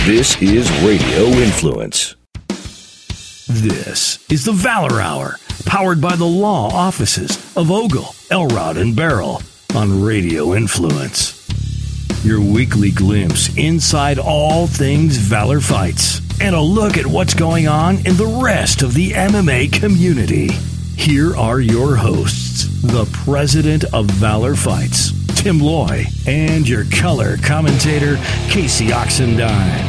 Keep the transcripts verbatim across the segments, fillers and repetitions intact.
This is Radio Influence. This is the Valor Hour, powered by the law offices of Ogle, Elrod, and Barrel on Radio Influence. Your weekly glimpse inside all things Valor Fights and a look at what's going on in the rest of the M M A community. Here are your hosts, the president of Valor Fights, Tim Loy, and your color commentator, Casey Oxendine.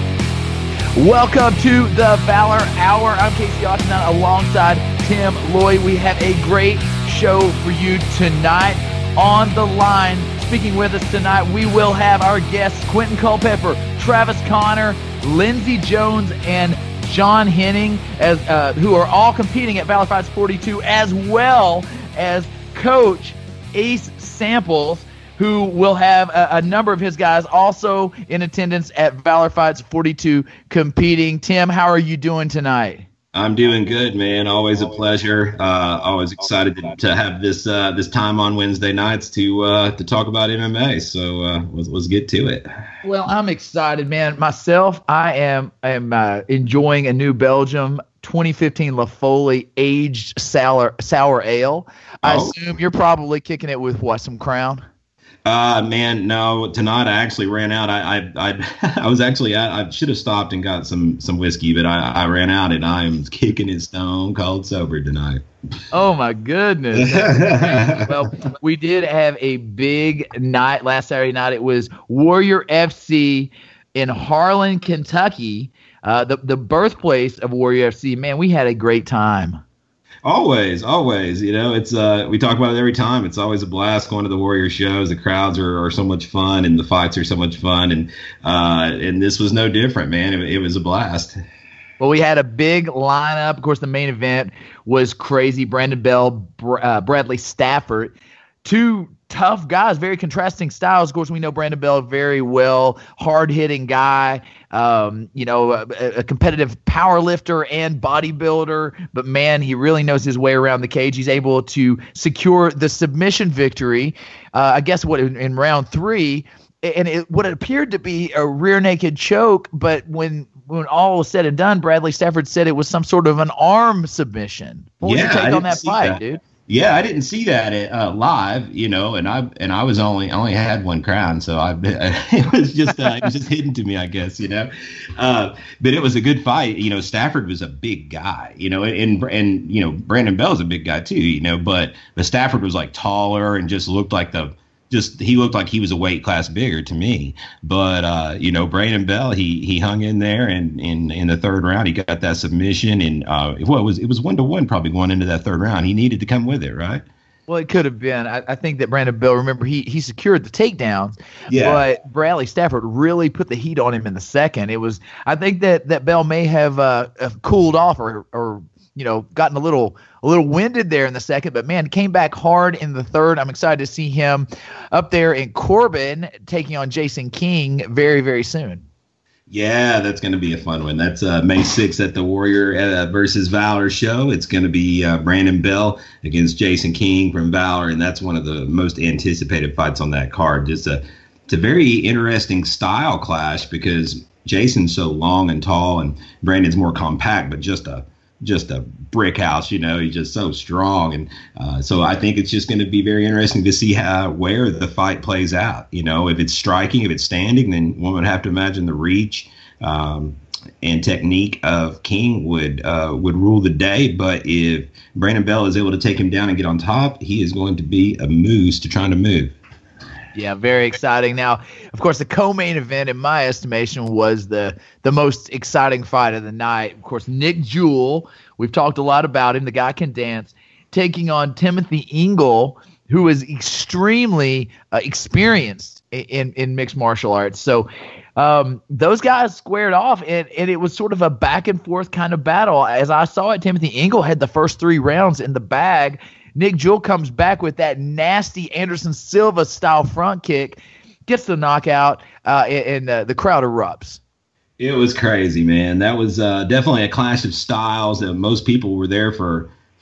Welcome to the Valor Hour. I'm Casey Oxendine alongside Tim Loy. We have a great show for you tonight. On the line, speaking with us tonight, we will have our guests, Quentin Culpepper, Travis Connor, Lindsey Jones, and John Henning, as uh, who are all competing at Valor Fights forty-two, as well as Coach Ace Samples, who will have a, a number of his guys also in attendance at Valor Fights forty-two competing. Tim, how are you doing tonight? I'm doing good, man. Always a pleasure. Uh, always excited to, to have this uh, this time on Wednesday nights to uh, to talk about M M A. So uh, let's, let's get to it. Well, I'm excited, man. Myself, I am I am uh, enjoying a New Belgium twenty fifteen La Folie aged sour sour ale. I Oh. assume you're probably kicking it with what, some Crown? Uh, man, no. Tonight I actually ran out. I I I, I was actually I, I should have stopped and got some some whiskey, but I, I ran out and I am kicking it stone cold sober tonight. Oh my goodness. Well, we did have a big night last Saturday night. It was Warrior F C in Harlan, Kentucky, uh, the the birthplace of Warrior F C. Man, we had a great time. Always, always. You know, it's uh, we talk about it every time. It's always a blast going to the Warrior shows. The crowds are, are so much fun, and the fights are so much fun, and uh, and this was no different, man. It, it was a blast. Well, we had a big lineup. Of course, the main event was crazy. Brandon Bell, Br- uh, Bradley Stafford, two tough guys, very contrasting styles. Of course, we know Brandon Bell very well, hard-hitting guy, um, you know, a, a competitive power lifter and bodybuilder. But, man, he really knows his way around the cage. He's able to secure the submission victory, uh, I guess, what in, in round three. And it, what it appeared to be a rear naked choke, but when when all was said and done, Bradley Stafford said it was some sort of an arm submission. What was Yeah, your I take on didn't that see fight, that. dude? Yeah, I didn't see that uh, live, you know, and I and I was only I only had one crown, so I it was just uh, it was just hidden to me, I guess, you know. Uh, but it was a good fight, you know. Stafford was a big guy, you know, and and you know Brandon Bell's a big guy too, you know. But but Stafford was like taller and just looked like the just he looked like he was a weight class bigger to me. But uh, you know, Brandon Bell, he he hung in there, and in in the third round he got that submission, and uh, well, it was it was one to one probably going into that third round. He needed to come with it, right? Well, it could have been. I, I think that Brandon Bell, remember, he he secured the takedowns, Yeah. but Bradley Stafford really put the heat on him in the second. It was, I think that, that Bell may have uh, have cooled off or or you know gotten a little a little winded there in the second, but man, came back hard in the third. I'm excited to see him up there in Corbin taking on Jason King very very soon. Yeah, that's going to be a fun one. That's uh, May sixth at the Warrior uh, versus Valor show. It's going to be uh, Brandon Bell against Jason King from Valor, and that's one of the most anticipated fights on that card. Just a, it's a very interesting style clash because Jason's so long and tall, and Brandon's more compact, but just a just a brick house, you know. He's just so strong, and uh, so I think it's just going to be very interesting to see how where the fight plays out. You know, if it's striking, if it's standing, then one would have to imagine the reach um, and technique of King would uh, would rule the day. But if Brandon Bell is able to take him down and get on top, he is going to be a moose to trying to move. Yeah, very exciting. Now, of course, the co-main event, in my estimation, was the the most exciting fight of the night. Of course, Nick Jewell, we've talked a lot about him. The guy can dance, taking on Timothy Ingle, who is extremely uh, experienced in, in, in mixed martial arts. So um, those guys squared off, and, and it was sort of a back-and-forth kind of battle. As I saw it, Timothy Ingle had the first three rounds in the bag. Nick Jewell comes back with that nasty Anderson Silva style front kick, gets the knockout, uh, and, and uh, the crowd erupts. It was crazy, man. That was uh, definitely a clash of styles. Uh, most people were there for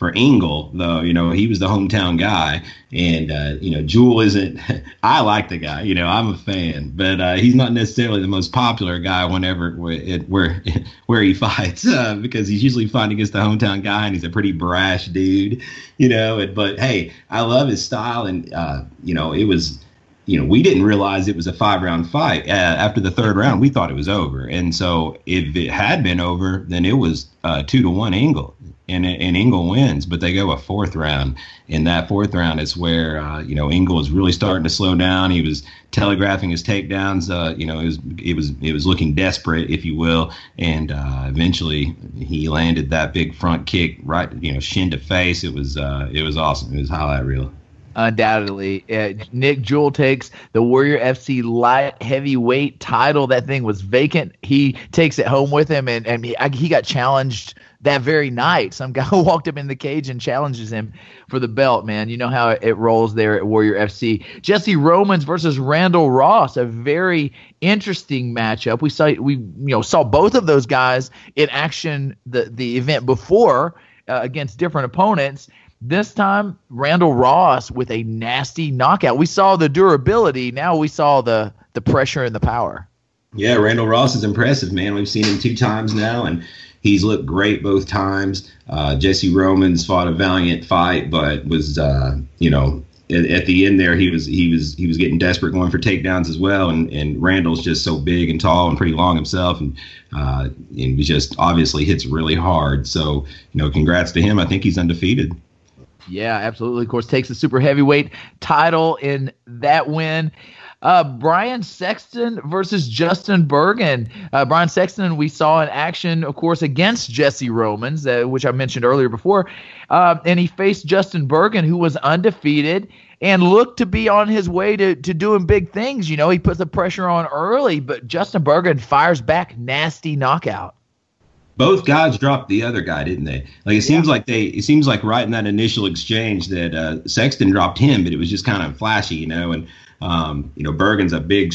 for Engel, though, you know, he was the hometown guy. And, uh, you know, Jewel isn't – I like the guy. You know, I'm a fan. But uh, he's not necessarily the most popular guy whenever where where, where he fights uh, because he's usually fighting against the hometown guy, and he's a pretty brash dude, you know. And, but, hey, I love his style. And, uh, you know, it was – you know, we didn't realize it was a five-round fight. Uh, after the third round, we thought it was over. And so if it had been over, then it was uh, two to one Engel, and, and Engel wins. But they go a fourth round. In that fourth round is where, uh, you know, Engel was really starting to slow down. He was telegraphing his takedowns. Uh, you know, it was it was it was looking desperate, if you will. And uh, eventually he landed that big front kick right, you know, shin to face. It was uh, it was awesome. It was highlight reel. Undoubtedly. Uh, Nick Jewell takes the Warrior F C light heavyweight title. That thing was vacant. He takes it home with him, and, and he, he got challenged that very night. Some guy walked up in the cage and challenges him for the belt, man. You know how it, it rolls there at Warrior F C. Jesse Romans versus Randall Ross, a very interesting matchup. We saw we you know saw both of those guys in action the, the event before uh, against different opponents. This time, Randall Ross with a nasty knockout. We saw the durability. Now we saw the the pressure and the power. Yeah, Randall Ross is impressive, man. We've seen him two times now, and he's looked great both times. Uh, Jesse Romans fought a valiant fight, but was, uh, you know, at, at the end there, he was he was he was getting desperate, going for takedowns as well. And and Randall's just so big and tall and pretty long himself, and uh, and he just obviously hits really hard. So, you know, congrats to him. I think he's undefeated. Yeah, absolutely. Of course, takes the super heavyweight title in that win. Uh, Brian Sexton versus Justin Bergin. Uh, Brian Sexton, we saw in action, of course, against Jesse Romans, uh, which I mentioned earlier before. Uh, and he faced Justin Bergin, who was undefeated and looked to be on his way to, to doing big things. You know, he put the pressure on early, but Justin Bergin fires back, nasty knockout. Both guys dropped the other guy, didn't they? Like it seems yeah. like they. It seems like right in that initial exchange that uh, Sexton dropped him, but it was just kind of flashy, you know. And um, you know, Bergen's a big,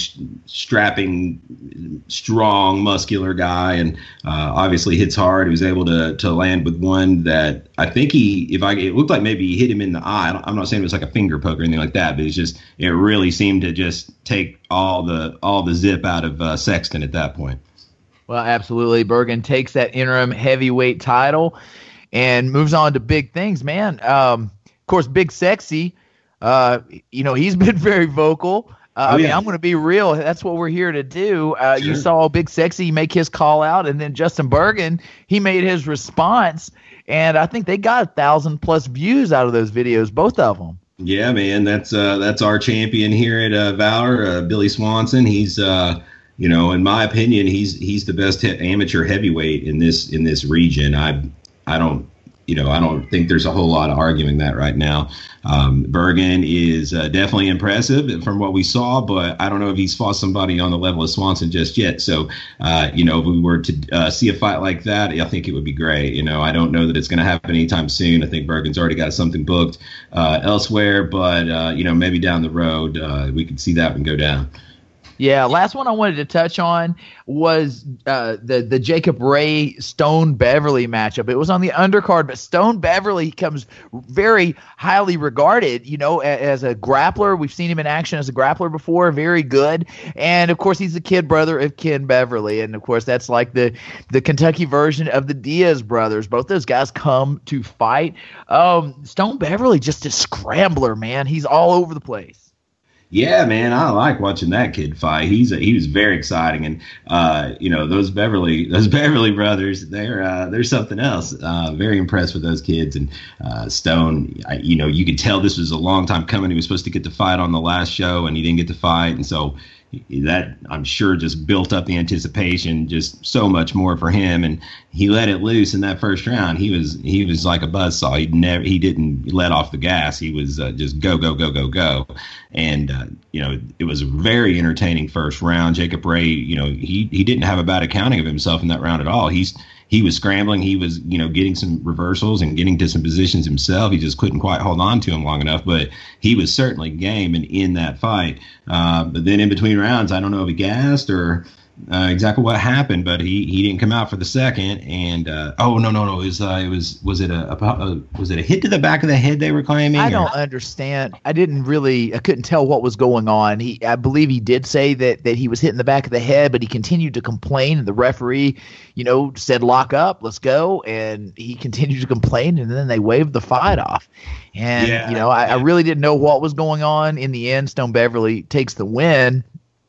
strapping, strong, muscular guy, and uh, obviously hits hard. He was able to to land with one that I think he, if I, it looked like maybe he hit him in the eye. I don't, I'm not saying it was like a finger poke or anything like that, but it's just it really seemed to just take all the all the zip out of uh, Sexton at that point. Well, absolutely. Bergin takes that interim heavyweight title and moves on to big things, man. Um, of course, Big Sexy, uh, you know, he's been very vocal. Uh, oh, I mean, yeah. I'm going to be real. That's what we're here to do. Uh, sure. You saw Big Sexy make his call out, and then Justin Bergin, he made his response. And I think they got a thousand plus views out of those videos, both of them. Yeah, man, that's uh, that's our champion here at uh, Valor, uh, Billy Swanson. He's uh, You know, in my opinion, he's he's the best he- amateur heavyweight in this in this region. I I don't you know I don't think there's a whole lot of arguing that right now. Um, Bergin is uh, definitely impressive from what we saw, but I don't know if he's fought somebody on the level of Swanson just yet. So uh, you know, if we were to uh, see a fight like that, I think it would be great. You know, I don't know that it's going to happen anytime soon. I think Bergen's already got something booked uh, elsewhere, but uh, you know, maybe down the road uh, we could see that one go down. Yeah, last one I wanted to touch on was uh, the the Jacob Ray Stone Beverly matchup. It was on the undercard, but Stone Beverly comes very highly regarded, you know, as, as a grappler. We've seen him in action as a grappler before, very good. And of course, he's the kid brother of Ken Beverly, and of course, that's like the the Kentucky version of the Diaz brothers. Both those guys come to fight. Um, Stone Beverly, just a scrambler, man. He's all over the place. Yeah, man, I like watching that kid fight. He's a, he was very exciting, and uh, you know those Beverly those Beverly brothers, they're uh, they're something else. Uh, very impressed with those kids, and uh, Stone. I, you know, you could tell this was a long time coming. He was supposed to get to fight on the last show, and he didn't get to fight, and so that I'm sure just built up the anticipation just so much more for him, and he let it loose in that first round. He was he was like a buzzsaw. He never he didn't let off the gas. He was uh, just go go go go go, and uh, you know it was a very entertaining first round. Jacob Ray, you know he he didn't have a bad accounting of himself in that round at all. He's He was scrambling. He was, you know, getting some reversals and getting to some positions himself. He just couldn't quite hold on to him long enough, but he was certainly game and in that fight. Uh, but then in between rounds, I don't know if he gassed or, uh, exactly what happened, but he, he didn't come out for the second. And uh, oh no no no, it was uh, it was was it a, a, a was it a hit to the back of the head they were claiming? I or? don't understand. I didn't really. I couldn't tell what was going on. He, I believe he did say that that he was hit in the back of the head, but he continued to complain. And the referee, you know, said lock up, let's go, and he continued to complain, and then they waved the fight off. And yeah, you know, I, yeah. I really didn't know what was going on. In the end, Stone Beverly takes the win.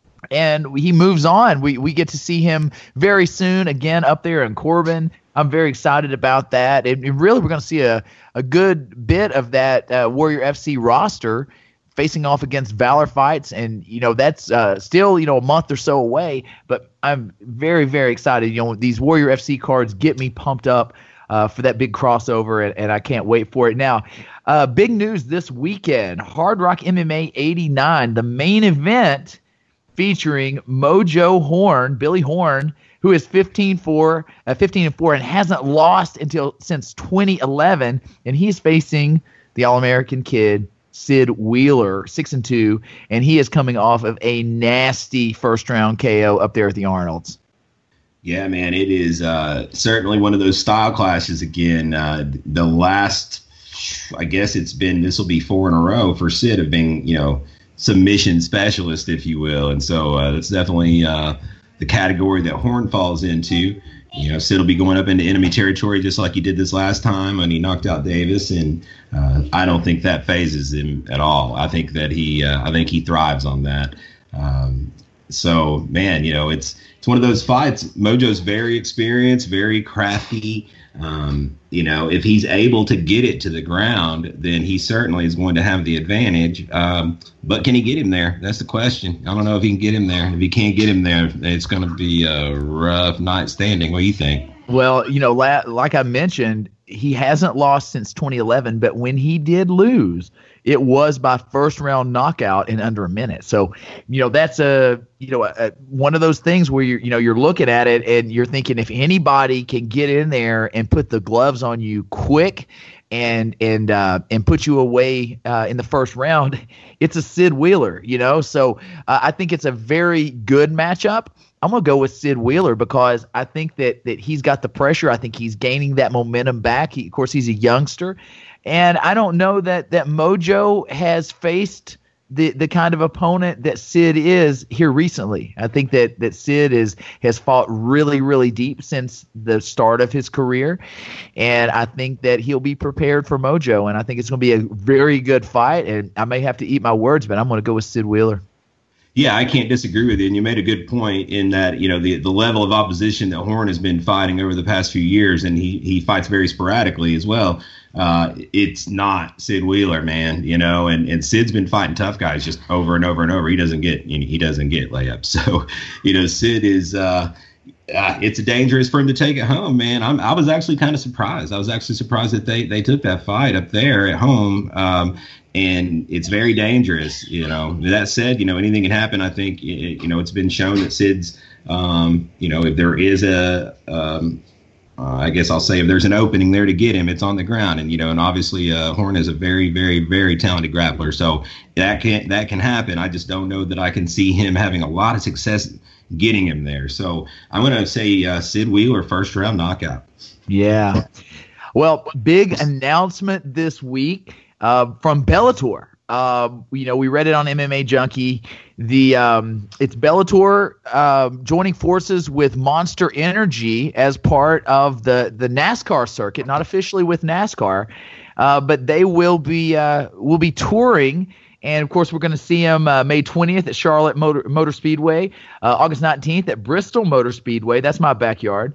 And he moves on. We we get to see him very soon again up there in Corbin. I'm very excited about that. And really, we're going to see a, a good bit of that uh, Warrior F C roster facing off against Valor Fights. And, you know, that's uh, still, you know, a month or so away. But I'm very, very excited. You know, these Warrior F C cards get me pumped up uh, for that big crossover, and, and I can't wait for it. Now, uh, big news this weekend, Hard Rock M M A eighty-nine, the main event featuring Mojo Horn, Billy Horn, who is fifteen four, uh, fifteen and four and hasn't lost until since twenty eleven, and he's facing the All-American kid Sid Wheeler, six and two, and he is coming off of a nasty first round K O up there at the Arnold's. Yeah, man, it is uh, certainly one of those style clashes again. Uh, the last, I guess it's been, this will be four in a row for Sid of being, you know, submission specialist, if you will. And so uh, that's definitely uh, the category that Horn falls into. You know, Sid will be going up into enemy territory just like he did this last time when he knocked out Davis. And uh, I don't think that phases him at all. I think that he, uh, I think he thrives on that. Um, so, man, you know, it's, it's one of those fights. Mojo's very experienced, very crafty. Um, you know, if he's able to get it to the ground, then he certainly is going to have the advantage. Um, but can he get him there? That's the question. I don't know if he can get him there. If he can't get him there, it's going to be a rough night standing. What do you think? Well, you know, la- like I mentioned, he hasn't lost since twenty eleven, but when he did lose, it was by first round knockout in under a minute. So, you know, that's a, you know, a, a, one of those things where you're, you know, you're looking at it and you're thinking if anybody can get in there and put the gloves on you quick and, and, uh, and put you away uh, in the first round, it's a Sid Wheeler, you know? So uh, I think it's a very good matchup. I'm going to go with Sid Wheeler because I think that that he's got the pressure. I think he's gaining that momentum back. He, of course, he's a youngster. And I don't know that that Mojo has faced the the kind of opponent that Sid is here recently. I think that that Sid is has fought really, really deep since the start of his career. And I think that he'll be prepared for Mojo. And I think it's going to be a very good fight. And I may have to eat my words, but I'm going to go with Sid Wheeler. Yeah, I can't disagree with you. And you made a good point in that, you know, the, the level of opposition that Horn has been fighting over the past few years, and he, he fights very sporadically as well. Uh, it's not Sid Wheeler, man, you know, and, and Sid's been fighting tough guys just over and over and over. He doesn't get, you know, he doesn't get layups. So, you know, Sid is, uh, uh, it's dangerous for him to take it home, man. I'm, I was actually kind of surprised. I was actually surprised that they, they took that fight up there at home. Um, And it's very dangerous, you know. That said, you know, anything can happen. I think, you know, it's been shown that Sid's, um, you know, if there is a, um, uh, I guess I'll say if there's an opening there to get him, it's on the ground. And, you know, and obviously uh, Horn is a very, very, very talented grappler. So that can that can happen. I just don't know that I can see him having a lot of success getting him there. So I'm going to say uh, Sid Wheeler, first round knockout. Yeah. Well, big announcement this week. Uh, from Bellator. Uh, you know, we read it on M M A Junkie. The um, it's Bellator uh, joining forces with Monster Energy as part of the the NASCAR circuit, not officially with NASCAR, uh, but they will be uh, will be touring. And, of course, we're going to see them uh, May twentieth at Charlotte Motor, Motor Speedway, uh, August nineteenth at Bristol Motor Speedway. That's my backyard.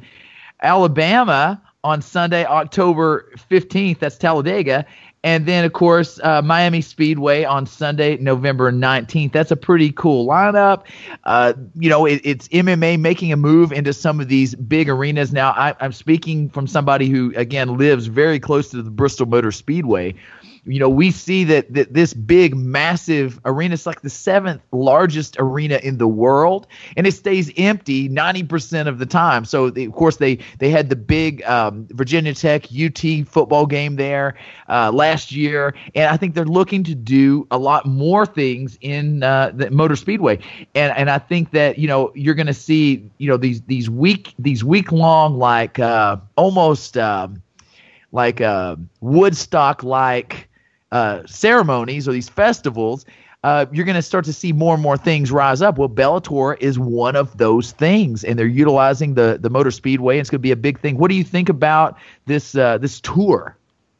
Alabama on Sunday, October fifteenth. That's Talladega. And then, of course, uh, Miami Speedway on Sunday, November nineteenth. That's a pretty cool lineup. Uh, you know, it, it's M M A making a move into some of these big arenas. Now, I, I'm speaking from somebody who, again, lives very close to the Bristol Motor Speedway. you know, we see that, that this big, massive arena is like the seventh largest arena in the world, and it stays empty ninety percent of the time. So, they, of course, they, they had the big um, Virginia Tech U T football game there uh, last year, and I think they're looking to do a lot more things in uh, the Motor Speedway. And and I think that, you know, you're going to see, you know, these these week these week long, like uh, almost um, like uh, Woodstock like uh, ceremonies or these festivals. Uh, you're going to start to see more and more things rise up. Well, Bellator is one of those things, and they're utilizing the the Motor Speedway. And it's going to be a big thing. What do you think about this uh, this tour?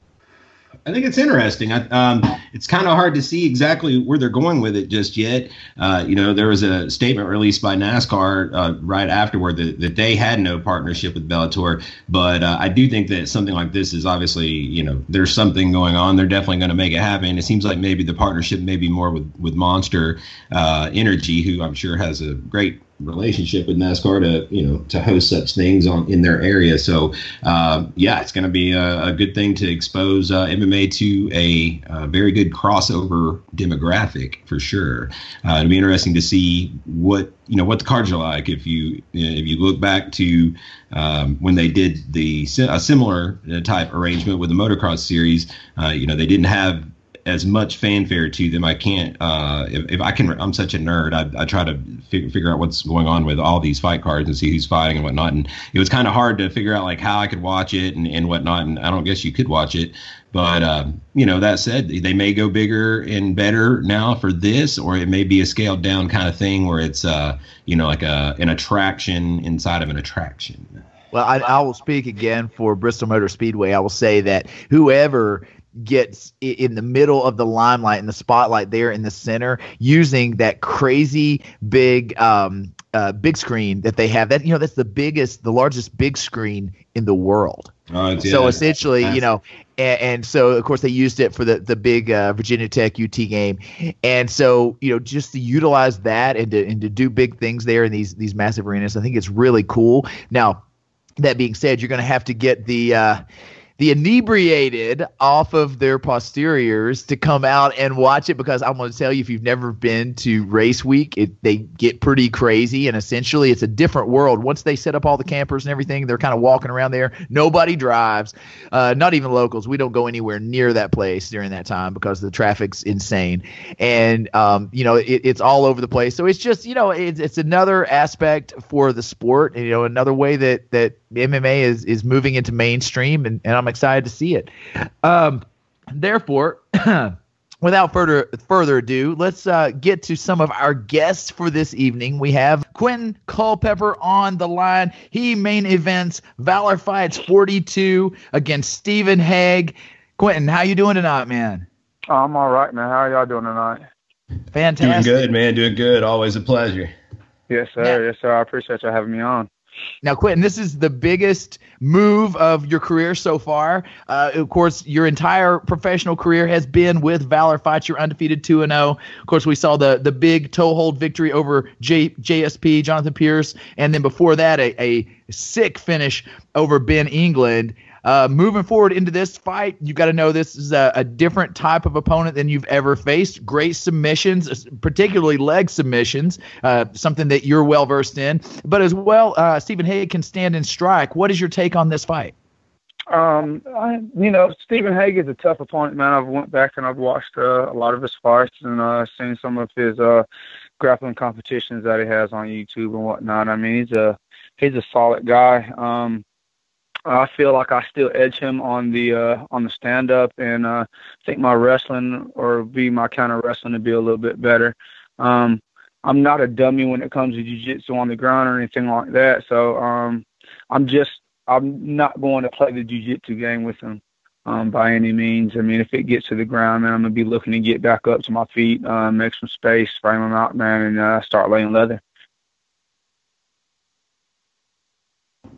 I think it's interesting. I, um, it's kind of hard to see exactly where they're going with it just yet. Uh, you know, there was a statement released by NASCAR uh, right afterward that, that they had no partnership with Bellator. But uh, I do think that something like this is obviously, you know, there's something going on. They're definitely going to make it happen. It seems like maybe the partnership may be more with, with Monster uh, Energy, who I'm sure has a great relationship with NASCAR to, you know, to host such things on in their area. So uh, yeah, it's going to be a, a good thing to expose uh, M M A to a, a very good crossover demographic for sure. Uh, it'll be interesting to see what, you know, what the cards are like. If you, if you look back to um, when they did the a similar type arrangement with the motocross series, uh, you know, they didn't have as much fanfare to them. I can't, uh, if, if I can, I'm such a nerd. I, I try to fig- figure out what's going on with all these fight cards and see who's fighting and whatnot. And it was kind of hard to figure out like how I could watch it and, and whatnot. And I don't guess you could watch it, but, uh, you know, that said, they may go bigger and better now for this, or it may be a scaled down kind of thing where it's, uh, you know, like a, an attraction inside of an attraction. Well, I, I will speak again for Bristol Motor Speedway. I will say that whoever gets in the middle of the limelight, in the spotlight there in the center, using that crazy big um, uh, big screen that they have, that, you know, that's the biggest, the largest big screen in the world. Oh, so yeah, essentially, you know, and, and so of course they used it for the the big uh, Virginia Tech U T game, and so, you know, just to utilize that and to and to do big things there in these these massive arenas, I think it's really cool. Now, that being said, you're going to have to get the uh, the inebriated off of their posteriors to come out and watch it, because I'm going to tell you, if you've never been to race week, it, they get pretty crazy, and essentially it's a different world. Once they set up all the campers and everything, they're kind of walking around there. Nobody drives, uh, not even locals. We don't go anywhere near that place during that time because the traffic's insane. And, um, you know, it, it's all over the place. So it's just, you know, it's, it's another aspect for the sport, and, you know, another way that, that M M A is, is moving into mainstream, and, and I'm excited to see it. Um, therefore, without further further ado, let's uh, get to some of our guests for this evening. We have Quentin Culpepper on the line. He main events Valor Fights forty-two against Stephen Hague. Quentin, how you doing tonight, man? I'm all right, man. How are y'all doing tonight? Fantastic. Doing good, man. Doing good. Always a pleasure. Yes, sir. Yeah. Yes, sir. I appreciate you having me on. Now, Quentin, this is the biggest move of your career so far. Uh, of course, your entire professional career has been with Valor Fights. You're undefeated two and oh. Of course, we saw the the big toehold victory over J, JSP, Jonathan Pierce, and then before that, a, a sick finish over Ben England. Uh, moving forward into this fight, you got to know this is a, a different type of opponent than you've ever faced. Great submissions, particularly leg submissions, uh, something that you're well versed in. But as well, uh, Stephen Hague can stand and strike. What is your take on this fight? Um, I, you know, Stephen Hague is a tough opponent, man. I've went back and I've watched uh, a lot of his fights and uh, seen some of his uh, grappling competitions that he has on YouTube and whatnot. I mean, he's a he's a solid guy. Um, I feel like I still edge him on the uh, on the stand up, and uh, think my wrestling, or be my kind of wrestling, to be a little bit better. Um, I'm not a dummy when it comes to jiu-jitsu on the ground or anything like that. So um, I'm just I'm not going to play the jiu-jitsu game with him um, by any means. I mean, if it gets to the ground, man, I'm gonna be looking to get back up to my feet, uh, make some space, frame him out, man, and uh, start laying leather.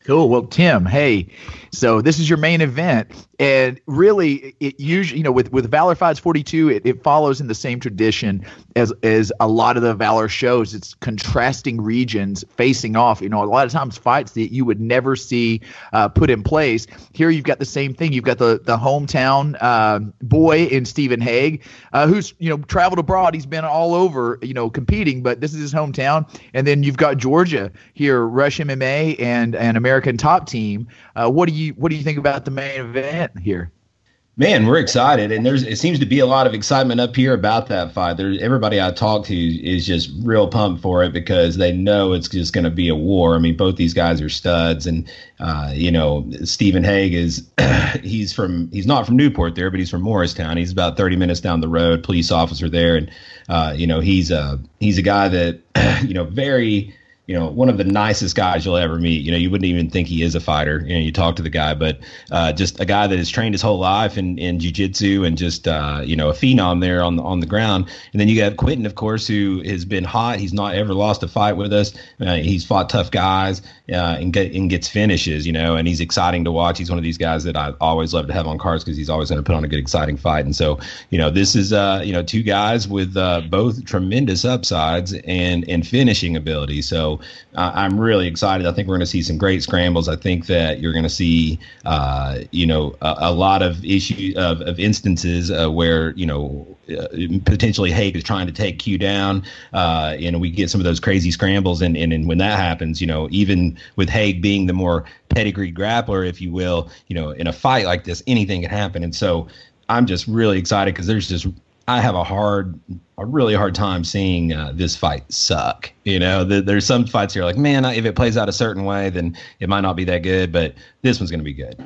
Cool. Well, Tim, hey, so this is your main event, and really, it usually, you know, with with Valor Fights forty-two, it, it follows in the same tradition as as a lot of the Valor shows. It's contrasting regions facing off. You know, a lot of times fights that you would never see uh, put in place. Here, you've got the same thing. You've got the the hometown uh, boy in Stephen Hague, uh, who's you know traveled abroad. He's been all over, you know, competing, but this is his hometown. And then you've got Georgia here, Rush M M A and and American Top Team. Uh, what do you what do you think about the main event here? Man, we're excited, and there's it seems to be a lot of excitement up here about that fight. There's everybody I talk to is just real pumped for it because they know it's just going to be a war. I mean, both these guys are studs, and uh, you know, Stephen Hague is he's from he's not from Newport there, but he's from Morristown. He's about thirty minutes down the road, police officer there, and uh, you know, he's a he's a guy that you know very. You know, one of the nicest guys you'll ever meet. You know, you wouldn't even think he is a fighter. You know, you talk to the guy, but uh, just a guy that has trained his whole life in, in jiu-jitsu and just, uh, you know, a phenom there on the, on the ground. And then you have Quentin, of course, who has been hot. He's not ever lost a fight with us. Uh, he's fought tough guys uh, and, get, and gets finishes, you know, and he's exciting to watch. He's one of these guys that I always love to have on cards because he's always going to put on a good, exciting fight. And so, you know, this is, uh, you know, two guys with uh, both tremendous upsides and, and finishing ability. So uh, I'm really excited. I think we're going to see some great scrambles. I think that you're going to see, uh, you know, a, a lot of issue of, of instances uh, where, you know, uh, potentially Hague is trying to take Q down, uh, and we get some of those crazy scrambles. And, and, and when that happens, you know, even with Hague being the more pedigree grappler, if you will, you know, in a fight like this, anything can happen. And so I'm just really excited because there's just, I have a hard, a really hard time seeing uh, this fight suck. You know, the, there's some fights you're like, man, if it plays out a certain way, then it might not be that good, but this one's going to be good.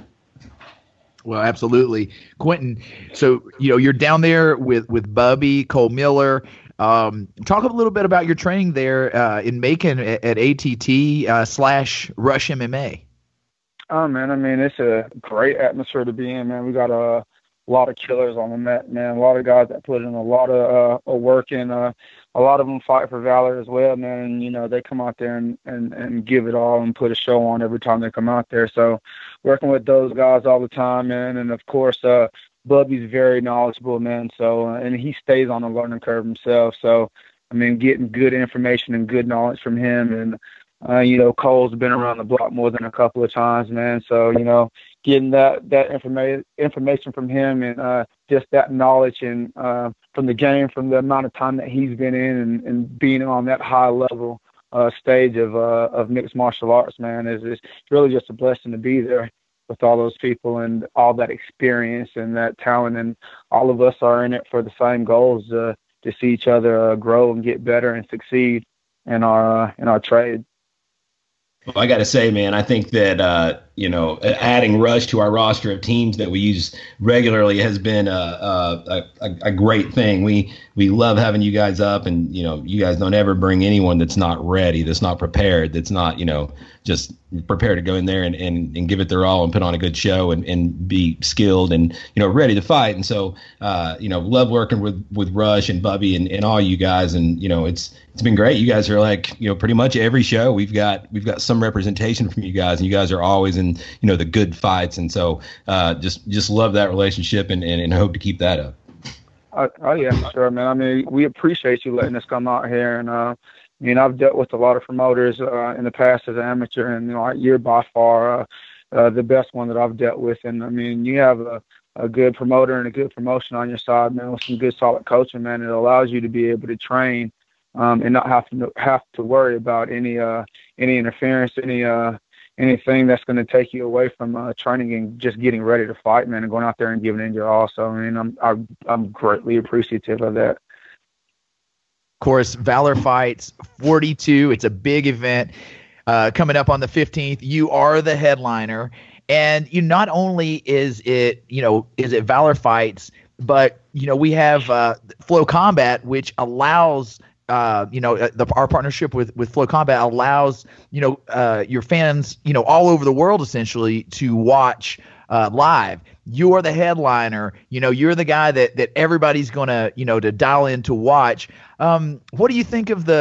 Well, absolutely. Quentin, so, you know, you're down there with, with Bubby, Cole Miller. Um, talk a little bit about your training there uh, in Macon at, at A T T uh, slash Rush M M A. Oh, man, I mean, it's a great atmosphere to be in, man. We got a A lot of killers on the mat, man. A lot of guys that put in a lot of uh, work, and uh, a lot of them fight for Valor as well, man. And, you know, they come out there and, and, and give it all and put a show on every time they come out there. So working with those guys all the time, man. And, of course, uh, Bubby's very knowledgeable, man. So, uh, and he stays on the learning curve himself. So, I mean, getting good information and good knowledge from him. And, uh, you know, Cole's been around the block more than a couple of times, man. So, you know, getting that that informa- information from him and uh, just that knowledge and uh, from the game, from the amount of time that he's been in and, and being on that high level uh, stage of uh, of mixed martial arts, man, is is really just a blessing to be there with all those people and all that experience and that talent. And all of us are in it for the same goals, uh, to see each other uh, grow and get better and succeed in our uh, in our trade. Well, I got to say, man, I think that, uh, you know, adding Rush to our roster of teams that we use regularly has been a, a, a, a great thing. We we love having you guys up, and, you know, you guys don't ever bring anyone that's not ready, that's not prepared, that's not, you know, just prepared to go in there and, and, and give it their all and put on a good show and, and be skilled and, you know, ready to fight. And so, uh, you know, love working with, with Rush and Bubby and, and all you guys. And, you know, it's it's been great. You guys are like, you know, pretty much every show we've got we've got some representation from you guys, and you guys are always in, you know, the good fights. And so uh, just just love that relationship and, and, and hope to keep that up. Oh, oh yeah, for sure, man. I mean, we appreciate you letting us come out here. And, uh, I mean, I've dealt with a lot of promoters uh, in the past as an amateur, and, you know, you're by far uh, uh, the best one that I've dealt with. And, I mean, you have a, a good promoter and a good promotion on your side, man, with some good, solid coaching, man. It allows you to be able to train um, and not have to have to worry about any uh, any interference, any uh, anything that's going to take you away from uh, training and just getting ready to fight, man, and going out there and giving it your all. So, I mean, I'm I'm, I'm greatly appreciative of that. Of course, Valor Fights forty-two. It's a big event uh, coming up on the fifteenth. You are the headliner, and you not only is it you know is it Valor Fights, but you know we have uh, Flow Combat, which allows. Uh, you know, the, our partnership with, with Flow Combat allows, you know, uh, your fans, you know, all over the world essentially to watch uh, live. You're the headliner, you know, you're the guy that, that everybody's going to, you know, to dial in to watch. Um, what do you think of the,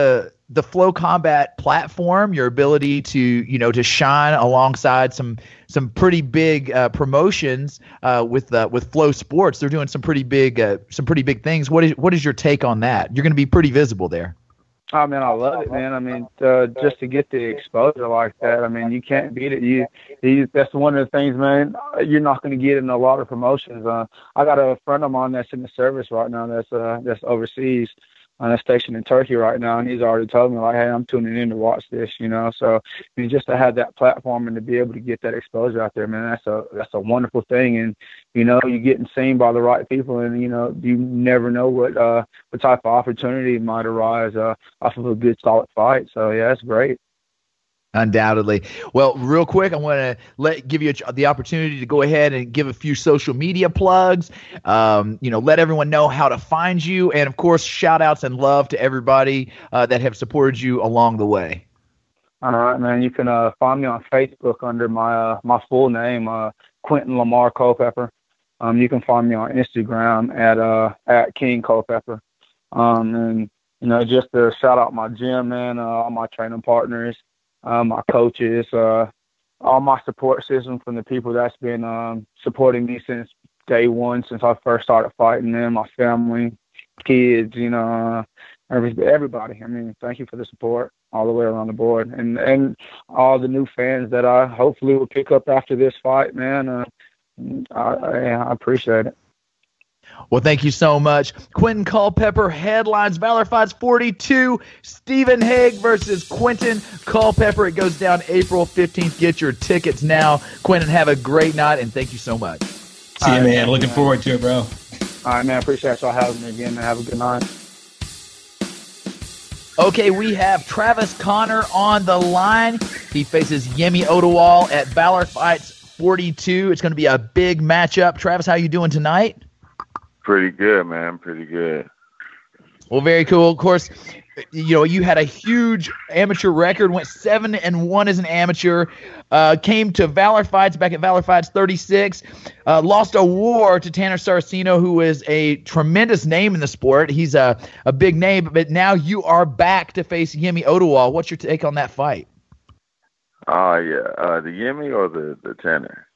the Flow Combat platform, your ability to, you know, to shine alongside some some pretty big uh, promotions uh, with uh, with Flow Sports. They're doing some pretty big uh, some pretty big things. What is what is your take on that? You're going to be pretty visible there. Oh man, I love it, man. I mean, uh, just to get the exposure like that, I mean, you can't beat it. You, you that's one of the things, man. You're not going to get in a lot of promotions. Uh, I got a friend of mine that's in the service right now. That's uh, that's overseas. On a station in Turkey right now, and he's already told me, like, hey, I'm tuning in to watch this, you know. So, I mean, just to have that platform and to be able to get that exposure out there, man, that's a that's a wonderful thing. And, you know, you're getting seen by the right people, and, you know, you never know what uh what type of opportunity might arise uh, off of a good, solid fight. So, yeah, that's great. Undoubtedly. Well, real quick, I want to let give you a, the opportunity to go ahead and give a few social media plugs. Um, you know, let everyone know how to find you, and of course, shout outs and love to everybody uh, that have supported you along the way. All right, man. You can uh, find me on Facebook under my uh, my full name, uh, Quentin Lamar Culpepper. Um, you can find me on Instagram at uh, at King Culpepper. Um, and you know, just to shout out my gym, man, uh, all my training partners. Uh, my coaches, uh, all my support system from the people that's been um, supporting me since day one, since I first started fighting them, my family, kids, you know, uh, every, everybody. I mean, thank you for the support all the way around the board. And, and all the new fans that I hopefully will pick up after this fight, man. Uh, I, I appreciate it. Well, thank you so much. Quentin Culpepper headlines Valor Fights forty-two. Stephen Hague versus Quentin Culpepper. It goes down April fifteenth. Get your tickets now. Quentin, have a great night, and thank you so much. See you, man. Looking forward to it, bro. All right, man. Appreciate y'all having me again, man. Have a good night. Okay, we have Travis Connor on the line. He faces Yemi Odewal at Valor Fights forty-two. It's going to be a big matchup. Travis, how you doing tonight? Pretty good, man. Pretty good. Well, very cool. Of course, you know, you had a huge amateur record, went seven and one as an amateur, uh, came to Valor Fights back at Valor Fights thirty-six, uh, lost a war to Tanner Saraceno, who is a tremendous name in the sport. He's a, a big name, but now you are back to face Yemi Odewal. What's your take on that fight? Oh, uh, yeah. Uh, the Yemi or the, the Tanner?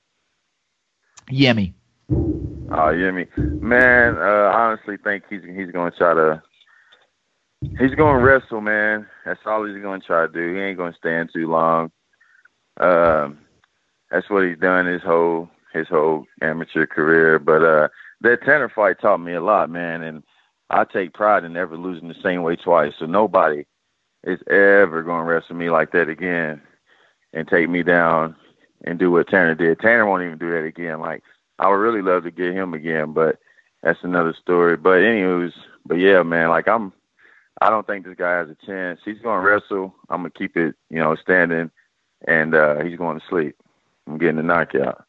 Yemi. Oh, Yemi. Man, uh, I honestly think he's he's going to try to he's going to wrestle, man. That's all he's going to try to do. He ain't going to stand too long. Um, that's what he's done his whole his whole amateur career. But uh, that Tanner fight taught me a lot, man. And I take pride in never losing the same way twice. So nobody is ever going to wrestle me like that again and take me down and do what Tanner did. Tanner won't even do that again. Like, I would really love to get him again, but that's another story. But anyways, but yeah, man, like I'm, I don't think this guy has a chance. He's going to wrestle. I'm going to keep it, you know, standing, and uh, he's going to sleep. I'm getting a knockout.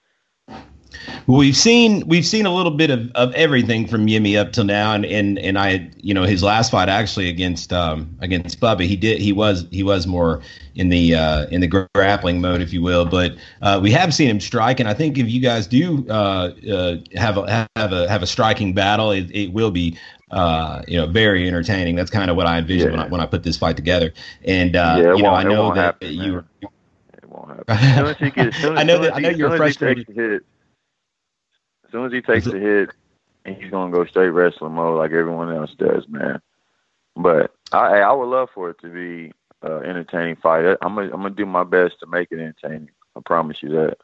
Well, we've seen we've seen a little bit of, of everything from Yemi up till now, and, and and I, you know, his last fight actually against um against Bubba, he did he was he was more in the uh, in the grappling mode, if you will. But uh, we have seen him strike, and I think if you guys do uh, uh, have a have a have a striking battle, it, it will be uh, you know very entertaining. That's kind of what I envisioned yeah. when I when I put this fight together. And uh, yeah, you know, I it know won't that happen, you. Man. It won't happen. As soon as he gets, as soon, I know as that I know he, you're as frustrated. As soon as he takes the hit, as soon as he takes the hit, and he's gonna go straight wrestling mode like everyone else does, man. But I, I would love for it to be uh, entertaining fight. I'm gonna, I'm gonna do my best to make it entertaining. I promise you that.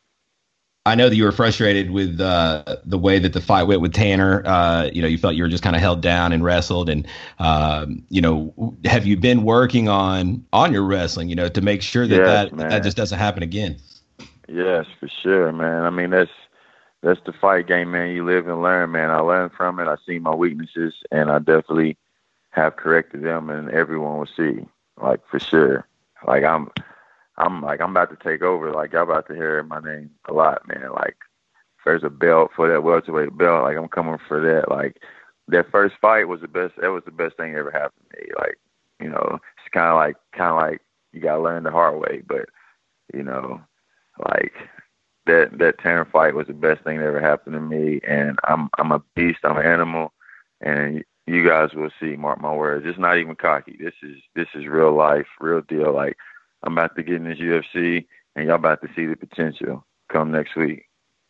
I know that you were frustrated with uh, the way that the fight went with Tanner. Uh, you know, you felt you were just kind of held down and wrestled. And um, you know, have you been working on on your wrestling? You know, to make sure that yes, that, that just doesn't happen again. Yes, for sure, man. I mean, that's that's the fight game, man. You live and learn, man. I learned from it. I see my weaknesses, and I definitely have corrected them, and everyone will see, like, for sure. Like, I'm. I'm like, I'm about to take over. Like, y'all about to hear my name a lot, man. Like, if there's a belt for that welterweight belt, like, I'm coming for that. Like, that first fight was the best. That was the best thing that ever happened to me. Like, you know, it's kind of like, kind of like you got to learn the hard way. But, you know, like, that that Tanner fight was the best thing that ever happened to me. And I'm I'm a beast. I'm an animal. And you guys will see. Mark my words. It's not even cocky. This is this is real life, real deal. Like, I'm about to get in this U F C, and y'all about to see the potential come next week.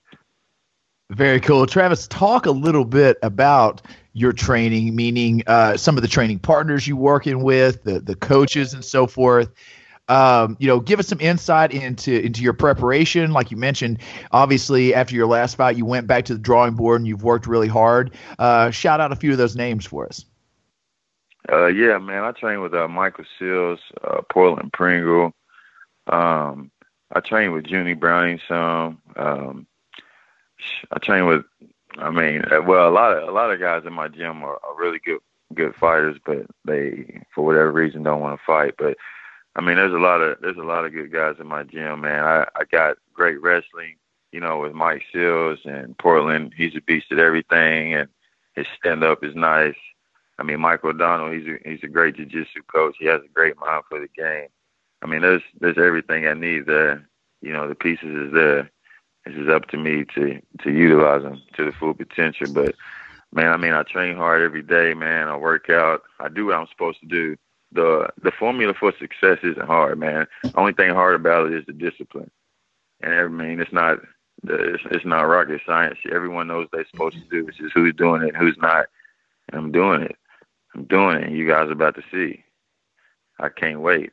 Very cool. Travis, talk a little bit about your training, meaning uh, some of the training partners you're working with, the the coaches and so forth. Um, you know, give us some insight into into your preparation. Like you mentioned, obviously, after your last fight, you went back to the drawing board and you've worked really hard. Uh, shout out a few of those names for us. Uh, yeah, man, I train with uh, Michael Seals, uh, Portland Pringle. Um, I train with Junie Browning some. Um, I train with, I mean, well, a lot of a lot of guys in my gym are, are really good good fighters, but they, for whatever reason, don't want to fight. But I mean, there's a lot of there's a lot of good guys in my gym, man. I, I got great wrestling, you know, with Mike Seals and Portland. He's a beast at everything, and his stand up is nice. I mean, Mike O'Donnell, he's a, he's a great jiu-jitsu coach. He has a great mind for the game. I mean, there's there's everything I need there. You know, the pieces is there. It's just up to me to to utilize them to the full potential. But man, I mean, I train hard every day, man. I work out. I do what I'm supposed to do. The the formula for success isn't hard, man. The only thing hard about it is the discipline. And I mean, it's not it's, it's not rocket science. Everyone knows what they're supposed to do. It's just who's doing it, who's not. And I'm doing it. I'm doing it. You guys are about to see. I can't wait.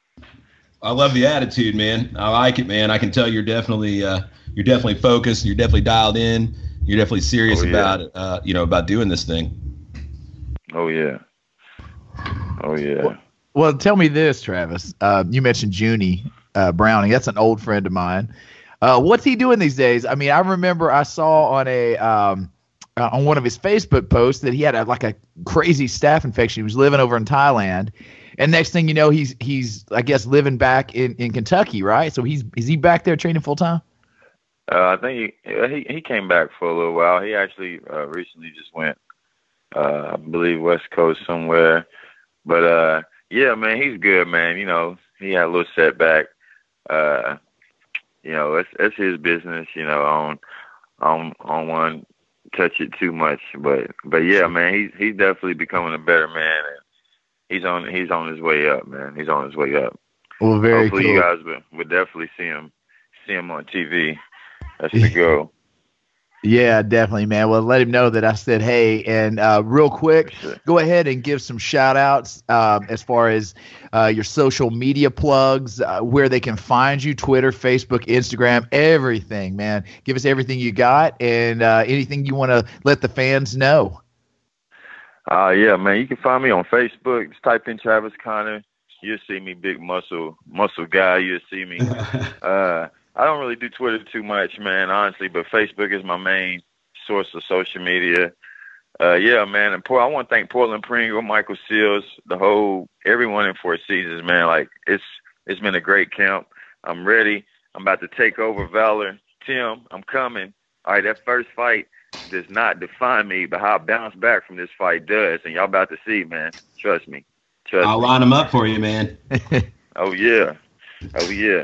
I love the attitude, man. I like it, man. I can tell you're definitely uh, you're definitely focused. You're definitely dialed in. You're definitely serious oh, yeah. about it. Uh, you know, about doing this thing. Oh yeah. Oh yeah. Well, well tell me this, Travis. Uh, you mentioned Junie uh, Browning. That's an old friend of mine. Uh, what's he doing these days? I mean, I remember I saw on a um, uh, on one of his Facebook posts that he had a, like a crazy staph infection. He was living over in Thailand. And next thing you know, he's he's I guess living back in, in Kentucky, right? So he's is he back there training full time? Uh, I think he, he he came back for a little while. He actually uh, recently just went, uh, I believe, West Coast somewhere. But uh, yeah, man, he's good, man. You know, he had a little setback. Uh, you know, it's it's his business. You know, I don't I don't, I don't want to touch it too much. But but yeah, man, he's he's definitely becoming a better man. And He's on. He's on his way up, man. He's on his way up. Well, very Hopefully, cool. you guys would, would definitely see him, see him on T V. That's the goal. Yeah, definitely, man. Well, let him know that I said hey. And uh, real quick, Sure. go ahead and give some shout outs um, as far as uh, your social media plugs, uh, where they can find you, Twitter, Facebook, Instagram, everything, man. Give us everything you got and uh, anything you want to let the fans know. Uh, yeah, man. You can find me on Facebook. Just type in Travis Connor. You'll see me, big muscle, muscle guy. You'll see me. uh, I don't really do Twitter too much, man, honestly, but Facebook is my main source of social media. Uh, yeah, man. And I want to thank Portland Pringle, Michael Seals, the whole, everyone in Four Seasons, man. Like, it's it's been a great camp. I'm ready. I'm about to take over Valor. Tim, I'm coming. All right, that first fight does not define me, but how I bounce back from this fight does. And y'all about to see, man. Trust me. Trust I'll me. line them up for you, man. Oh, yeah. Oh, yeah.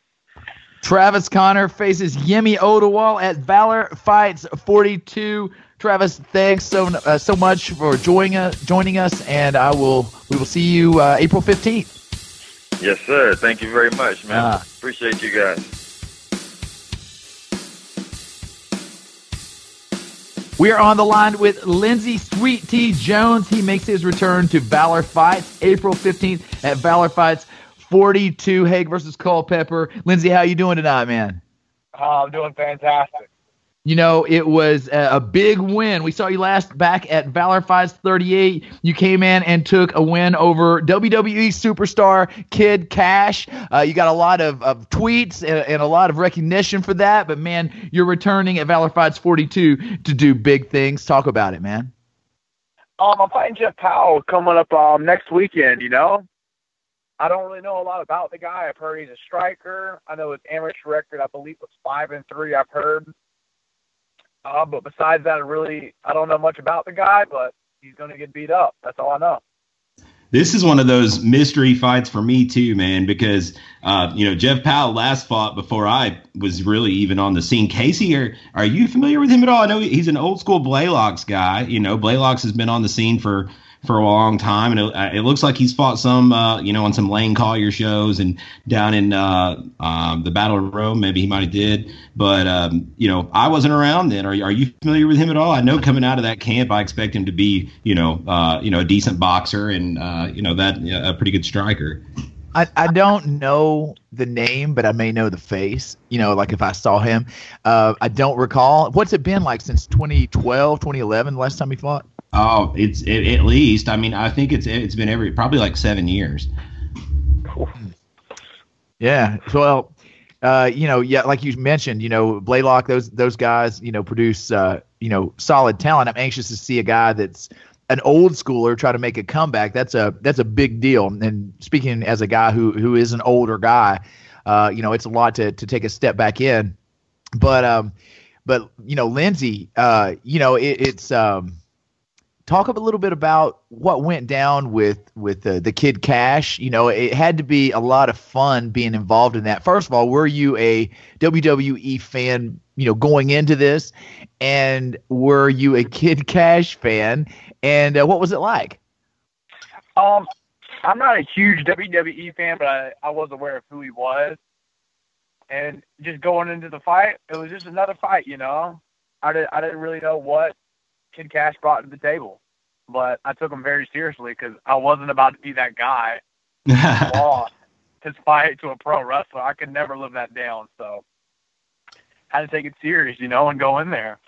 Travis Connor faces Yemi Odewal at Valor Fights forty-two. Travis, thanks so uh, so much for joining us, joining us, and I will we will see you uh, April fifteenth. Yes, sir. Thank you very much, man. Uh, Appreciate you guys. We are on the line with Lindsey Sweet Tea Jones. He makes his return to Valor Fights April fifteenth at Valor Fights forty-two. Hague versus Culpepper. Lindsey, how you doing tonight, man? Oh, I'm doing fantastic. You know, it was a, a big win. We saw you last back at Valor Fights thirty-eight. You came in and took a win over W W E superstar Kid Cash. Uh, you got a lot of, of tweets and, and a lot of recognition for that. But, man, you're returning at Valor Fights forty-two to do big things. Talk about it, man. Um, I'm fighting Jeff Powell coming up um, next weekend, you know. I don't really know a lot about the guy. I've heard he's a striker. I know his amateur record, I believe, was five and three. I've heard. Uh, but besides that, I really, I don't know much about the guy, but he's going to get beat up. That's all I know. This is one of those mystery fights for me too, man, because, uh, you know, Jeff Powell last fought before I was really even on the scene. Casey, are, are you familiar with him at all? I know he's an old school Blaylocks guy. You know, Blaylocks has been on the scene for, for a long time, and it, it looks like he's fought some, uh, you know, on some Lane Collier shows and down in uh, um, the Battle of Rome. Maybe he might have did, but um, you know, I wasn't around then. Are are you familiar with him at all? I know coming out of that camp, I expect him to be, you know, uh, you know, a decent boxer and uh, you know that uh, a pretty good striker. I, I don't know the name, but I may know the face. You know, like if I saw him, uh, I don't recall. What's it been like since twenty twelve, twenty eleven, the last time he fought? Oh, it's it, at least. I mean, I think it's it's been every probably like seven years. Yeah. Well, uh, you know, yeah, like you mentioned, you know, Blaylock, those those guys, you know, produce uh, you know, solid talent. I'm anxious to see a guy that's an old schooler try to make a comeback. That's a that's a big deal. And speaking as a guy who who is an older guy, uh, you know, it's a lot to to take a step back in. But um, but you know, Lindsey, uh, you know, it, it's um. Talk a little bit about what went down with with uh, the Kid Cash. You know, it had to be a lot of fun being involved in that. First of all, were you a W W E fan, you know, going into this? And were you a Kid Cash fan? And uh, what was it like? Um, I'm not a huge W W E fan, but I, I was aware of who he was. And just going into the fight, it was just another fight, you know. I, did, I didn't really know what Kid Cash brought to the table, but I took him very seriously because I wasn't about to be that guy who lost his fight to a pro wrestler. I could never live that down, so had to take it serious, you know, and go in there.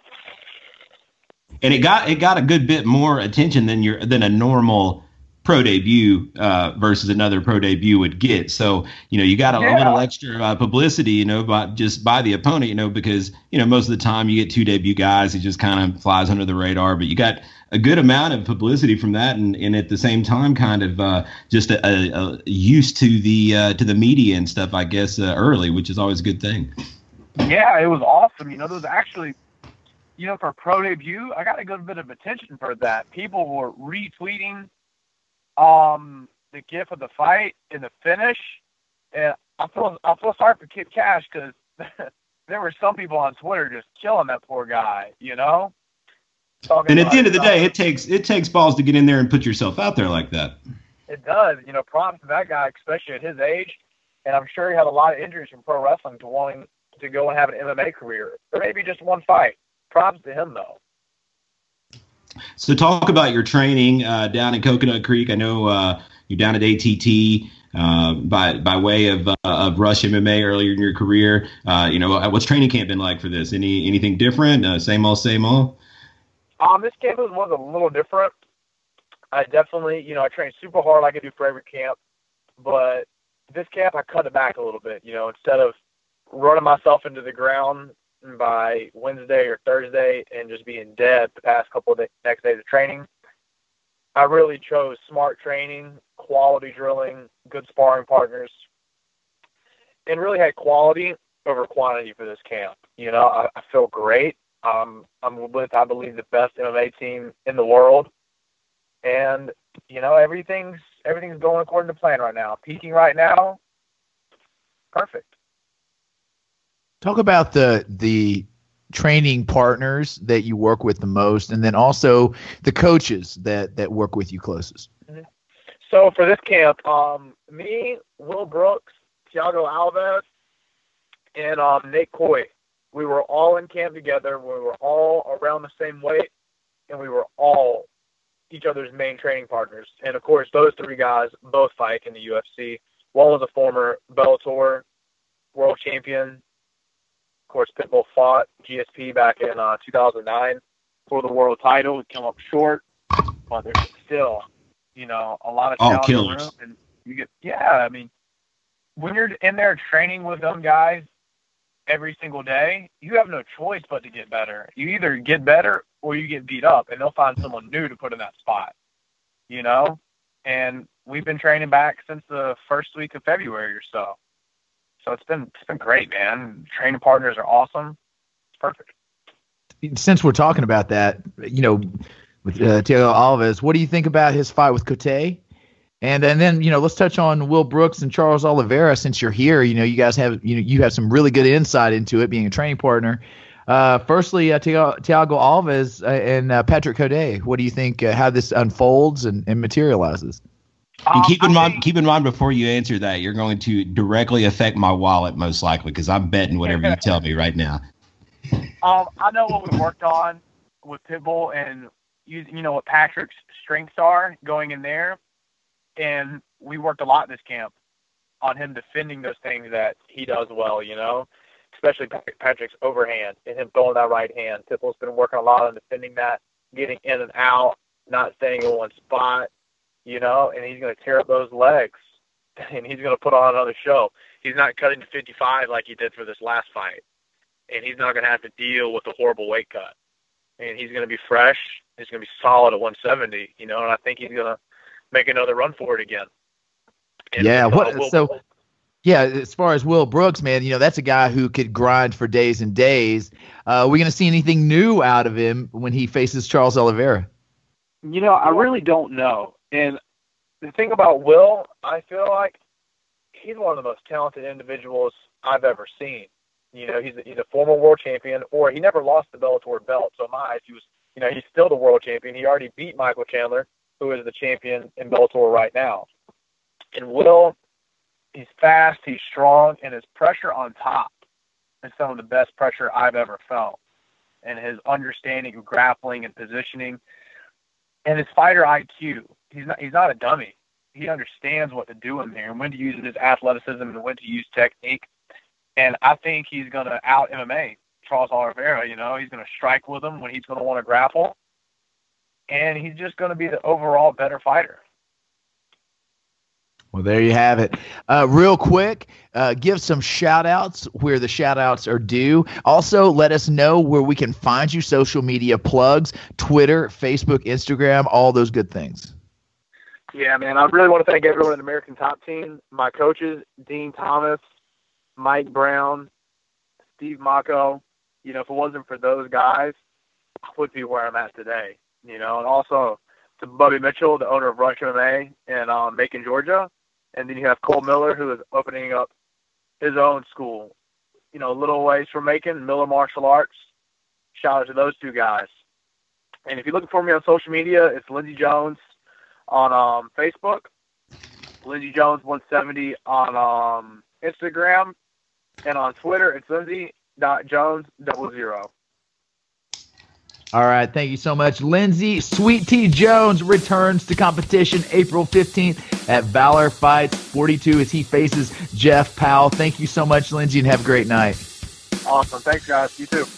And it got it got a good bit more attention than your than a normal pro debut uh, versus another pro debut would get. So, you know, you got a, yeah. a little extra uh, publicity, you know, by just by the opponent, you know, because, you know, most of the time you get two debut guys, it just kind of flies under the radar, but you got a good amount of publicity from that. And, and at the same time, kind of uh, just a, a, a used to the uh, to the media and stuff, I guess, uh, early, which is always a good thing. Yeah, it was awesome. You know, there was actually, you know, for a pro debut, I got a good bit of attention for that. People were retweeting Um, the gif of the fight and the finish, and I feel I feel sorry for Kid Cash because there were some people on Twitter just killing that poor guy, you know. Talking and at the end of the stuff. day, it takes it takes balls to get in there and put yourself out there like that. It does, you know. Props to that guy, especially at his age, and I'm sure he had a lot of injuries from pro wrestling to wanting to go and have an M M A career, or maybe just one fight. Props to him though. So talk about your training uh, down in Coconut Creek. I know uh, you're down at A T T uh, by by way of uh, of Rush M M A earlier in your career. Uh, you know, what's training camp been like for this? Any anything different? Uh, same old, same old? Um, this camp was, was a little different. I definitely, you know, I trained super hard like I do for every camp, but this camp I cut it back a little bit. You know, instead of running myself into the ground by Wednesday or Thursday and just being dead the past couple of days, next days of training, I really chose smart training, quality drilling, good sparring partners, and really had quality over quantity for this camp. You know, I, I feel great. Um, I'm with, I believe, the best M M A team in the world, and you know, everything's everything's going according to plan right now. Peaking right now, perfect. Talk about the the training partners that you work with the most, and then also the coaches that, that work with you closest. Mm-hmm. So for this camp, um, me, Will Brooks, Thiago Alves, and um, Nate Coy, we were all in camp together. We were all around the same weight, and we were all each other's main training partners. And, of course, those three guys both fight in the U F C. One was a former Bellator world champion. Of course, Pitbull fought G S P back in uh, two thousand nine for the world title. It came up short, but there's still, you know, a lot of talent in the room. And you get, yeah, I mean, when you're in there training with them guys every single day, you have no choice but to get better. You either get better or you get beat up, and they'll find someone new to put in that spot, you know? And we've been training back since the first week of February or so. So it's been it's been great, man. Training partners are awesome. It's perfect. Since we're talking about that, you know, with uh, Thiago Alves, what do you think about his fight with Cote? And and then, you know, let's touch on Will Brooks and Charles Oliveira since you're here. You know, you guys have, you know, you have some really good insight into it being a training partner. Uh, firstly, uh, Thiago Alves uh, and uh, Patrick Coday. What do you think, uh, how this unfolds and, and materializes? And Um, keep in I mind, think- keep in mind before you answer that, you're going to directly affect my wallet most likely because I'm betting whatever you tell me right now. Um, I know what we worked on with Pitbull and using, you know, what Patrick's strengths are going in there. And we worked a lot this camp on him defending those things that he does well, you know, especially Patrick's overhand and him throwing that right hand. Pitbull's been working a lot on defending that, getting in and out, not staying in one spot, you know, and he's going to tear up those legs and he's going to put on another show. He's not cutting to fifty-five like he did for this last fight. And he's not going to have to deal with a horrible weight cut. And he's going to be fresh. He's going to be solid at one seventy, you know, and I think he's going to make another run for it again. And Yeah. uh, What? Will- So, yeah, as far as Will Brooks, man, you know, that's a guy who could grind for days and days. Uh, are we going to see anything new out of him when he faces Charles Oliveira? You know, I really don't know. And the thing about Will, I feel like he's one of the most talented individuals I've ever seen. You know, he's a, he's a former world champion, or he never lost the Bellator belt. So in my eyes, he was, you know, he's still the world champion. He already beat Michael Chandler, who is the champion in Bellator right now. And Will, he's fast, he's strong, and his pressure on top is some of the best pressure I've ever felt. And his understanding of grappling and positioning, and his fighter I Q. He's not he's not a dummy. He understands what to do in there and when to use his athleticism and when to use technique. And I think he's going to out M M A Charles Oliveira. You know, he's going to strike with him when he's going to want to grapple. And he's just going to be the overall better fighter. Well, there you have it. Uh, real quick, uh, give some shout-outs where the shout-outs are due. Also, let us know where we can find you, social media plugs, Twitter, Facebook, Instagram, all those good things. Yeah, man, I really want to thank everyone in the American Top Team, my coaches, Dean Thomas, Mike Brown, Steve Mako. You know, if it wasn't for those guys, I would be where I'm at today. You know, and also to Bubby Mitchell, the owner of Rush M M A in um, Macon, Georgia. And then you have Cole Miller, who is opening up his own school, you know, a little ways from Macon, Miller Martial Arts. Shout out to those two guys. And if you're looking for me on social media, it's Lindsey Jones on um, Facebook, Lindsey Jones one seventy on um, Instagram, and on Twitter, it's Lindsey dot Jones double zero. All right, thank you so much. Lindsey Sweet Tea Jones returns to competition April fifteenth at Valor Fights forty-two as he faces Jeff Powell. Thank you so much, Lindsey, and have a great night. Awesome. Thanks, guys. You too.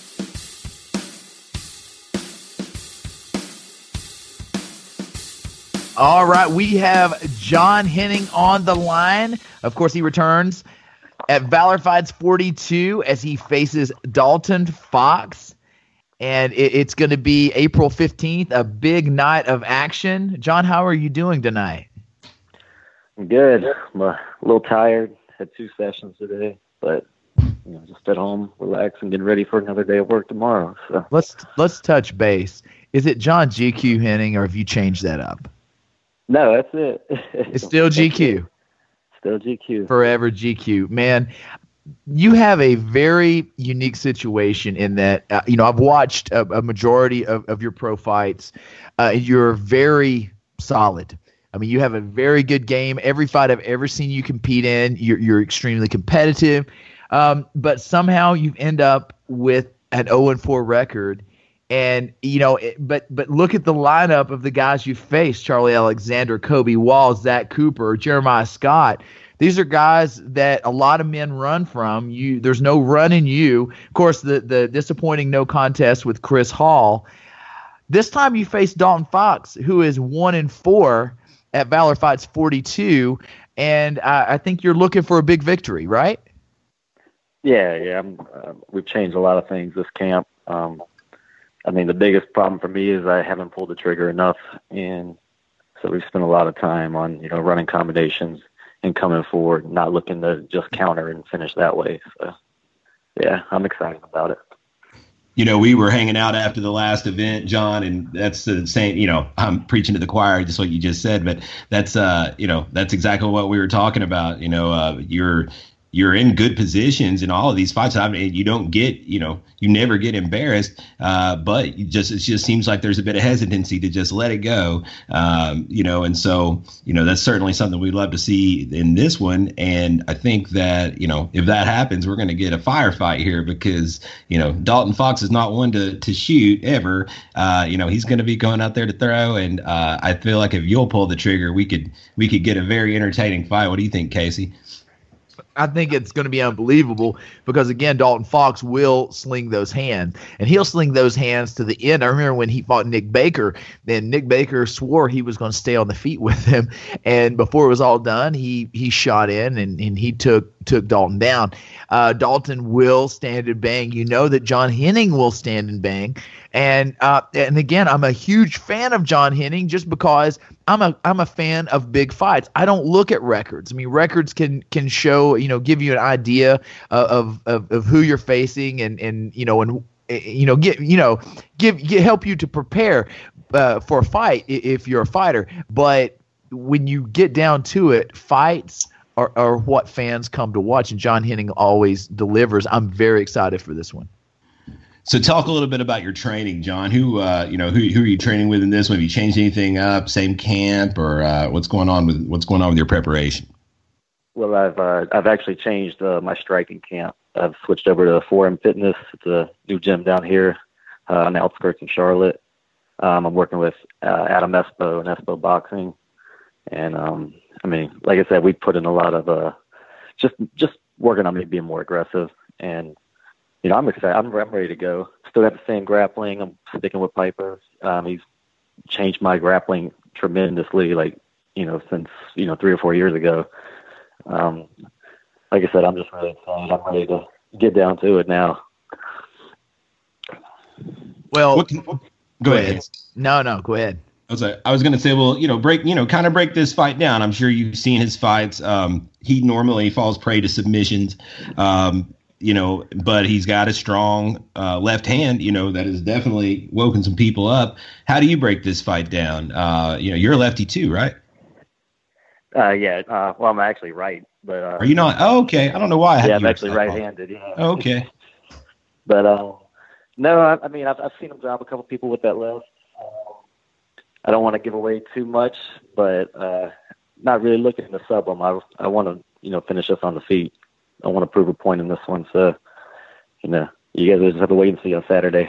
All right, we have John Henning on the line. Of course, he returns at Valor Fights forty-two as he faces Dalton Fox. And it, it's going to be April fifteenth, a big night of action. John, how are you doing tonight? I'm good. I'm a little tired. Had two sessions today, but you know, just at home, relaxing, getting ready for another day of work tomorrow. So Let's let's touch base. Is it John G Q Henning, or have you changed that up? no, that's it. It's still G Q. Still G Q. Forever G Q. Man, you have a very unique situation in that, uh, you know, I've watched a, a majority of, of your pro fights. Uh, you're very solid. I mean, you have a very good game. Every fight I've ever seen you compete in, you're, you're extremely competitive. Um, but somehow you end up with an oh and four record. And, you know, it, but but look at the lineup of the guys you faced: Charlie Alexander, Kobe Walls, Zach Cooper, Jeremiah Scott. These are guys that a lot of men run from. You, there's no run in you. Of course, the the disappointing no contest with Chris Hall. This time you face Dalton Fox, who is one and four at Valor Fights forty-two, and I, I think you're looking for a big victory, right? Yeah, yeah. I'm, uh, we've changed a lot of things this camp. Um, I mean, the biggest problem for me is I haven't pulled the trigger enough, and so we've spent a lot of time on, you know, running combinations and coming forward, not looking to just counter and finish that way. So, yeah, I'm excited about it. You know, we were hanging out after the last event, John, and that's the same, you know, I'm preaching to the choir, just what you just said, but that's, uh, you know, that's exactly what we were talking about. You know, uh, you're, you're in good positions in all of these fights. I mean, you don't get, you know, you never get embarrassed, uh, but you just, it just seems like there's a bit of hesitancy to just let it go. Um, you know, and so, you know, that's certainly something we'd love to see in this one. And I think that, you know, if that happens, we're going to get a firefight here because, you know, Dalton Fox is not one to, to shoot ever. Uh, you know, he's going to be going out there to throw. And uh, I feel like if you'll pull the trigger, we could, we could get a very entertaining fight. What do you think, Casey? I think it's going to be unbelievable because, again, Dalton Fox will sling those hands, and he'll sling those hands to the end. I remember when he fought Nick Baker, then Nick Baker swore he was going to stay on the feet with him, and before it was all done, he he shot in, and, and he took took Dalton down. Uh, Dalton will stand and bang. You know that John Henning will stand and bang. And uh, and again, I'm a huge fan of John Henning just because I'm a I'm a fan of big fights. I don't look at records. I mean, records can can show, you know, give you an idea of of, of who you're facing, and and you know and you know get you know give, give help you to prepare uh, for a fight if you're a fighter. But when you get down to it, fights are, are what fans come to watch, and John Henning always delivers. I'm very excited for this one. So talk a little bit about your training, John. Who, uh, you know, who, who are you training with in this one? Have you changed anything up? Same camp, or uh, what's going on with what's going on with your preparation? Well, I've uh, I've actually changed uh, my striking camp. I've switched over to four M Fitness. It's a new gym down here uh, on the outskirts of Charlotte. Um, I'm working with uh, Adam Espo and Espo Boxing, and um, I mean, like I said, we put in a lot of uh, just just working on me being more aggressive. And you know, I'm excited. I'm, I'm ready to go. Still have the same grappling. I'm sticking with Piper. Um, he's changed my grappling tremendously, like, you know, since, you know, three or four years ago. Um, like I said, I'm just really excited. I'm ready to get down to it now. Well, what can, what, go, go ahead. ahead. No, no, go ahead. I was, like, I was going to say, well, you know, break, you know, kind of break this fight down. I'm sure you've seen his fights. Um, he normally falls prey to submissions. Um, You know, but he's got a strong uh, left hand, you know, that has definitely woken some people up. How do you break this fight down? Uh, you know, you're a lefty too, right? Uh, yeah. Uh, well, I'm actually right, but uh, are you not? Oh, okay. I don't know why. I yeah, I'm actually right-handed. Yeah. Oh, okay. But uh, no, I, I mean, I've, I've seen him drop a couple people with that left. Uh, I don't want to give away too much, but uh, not really looking to sub him. I I want to, you know, finish us on the feet. I want to prove a point in this one, so you know, you guys will just have to wait and see on Saturday.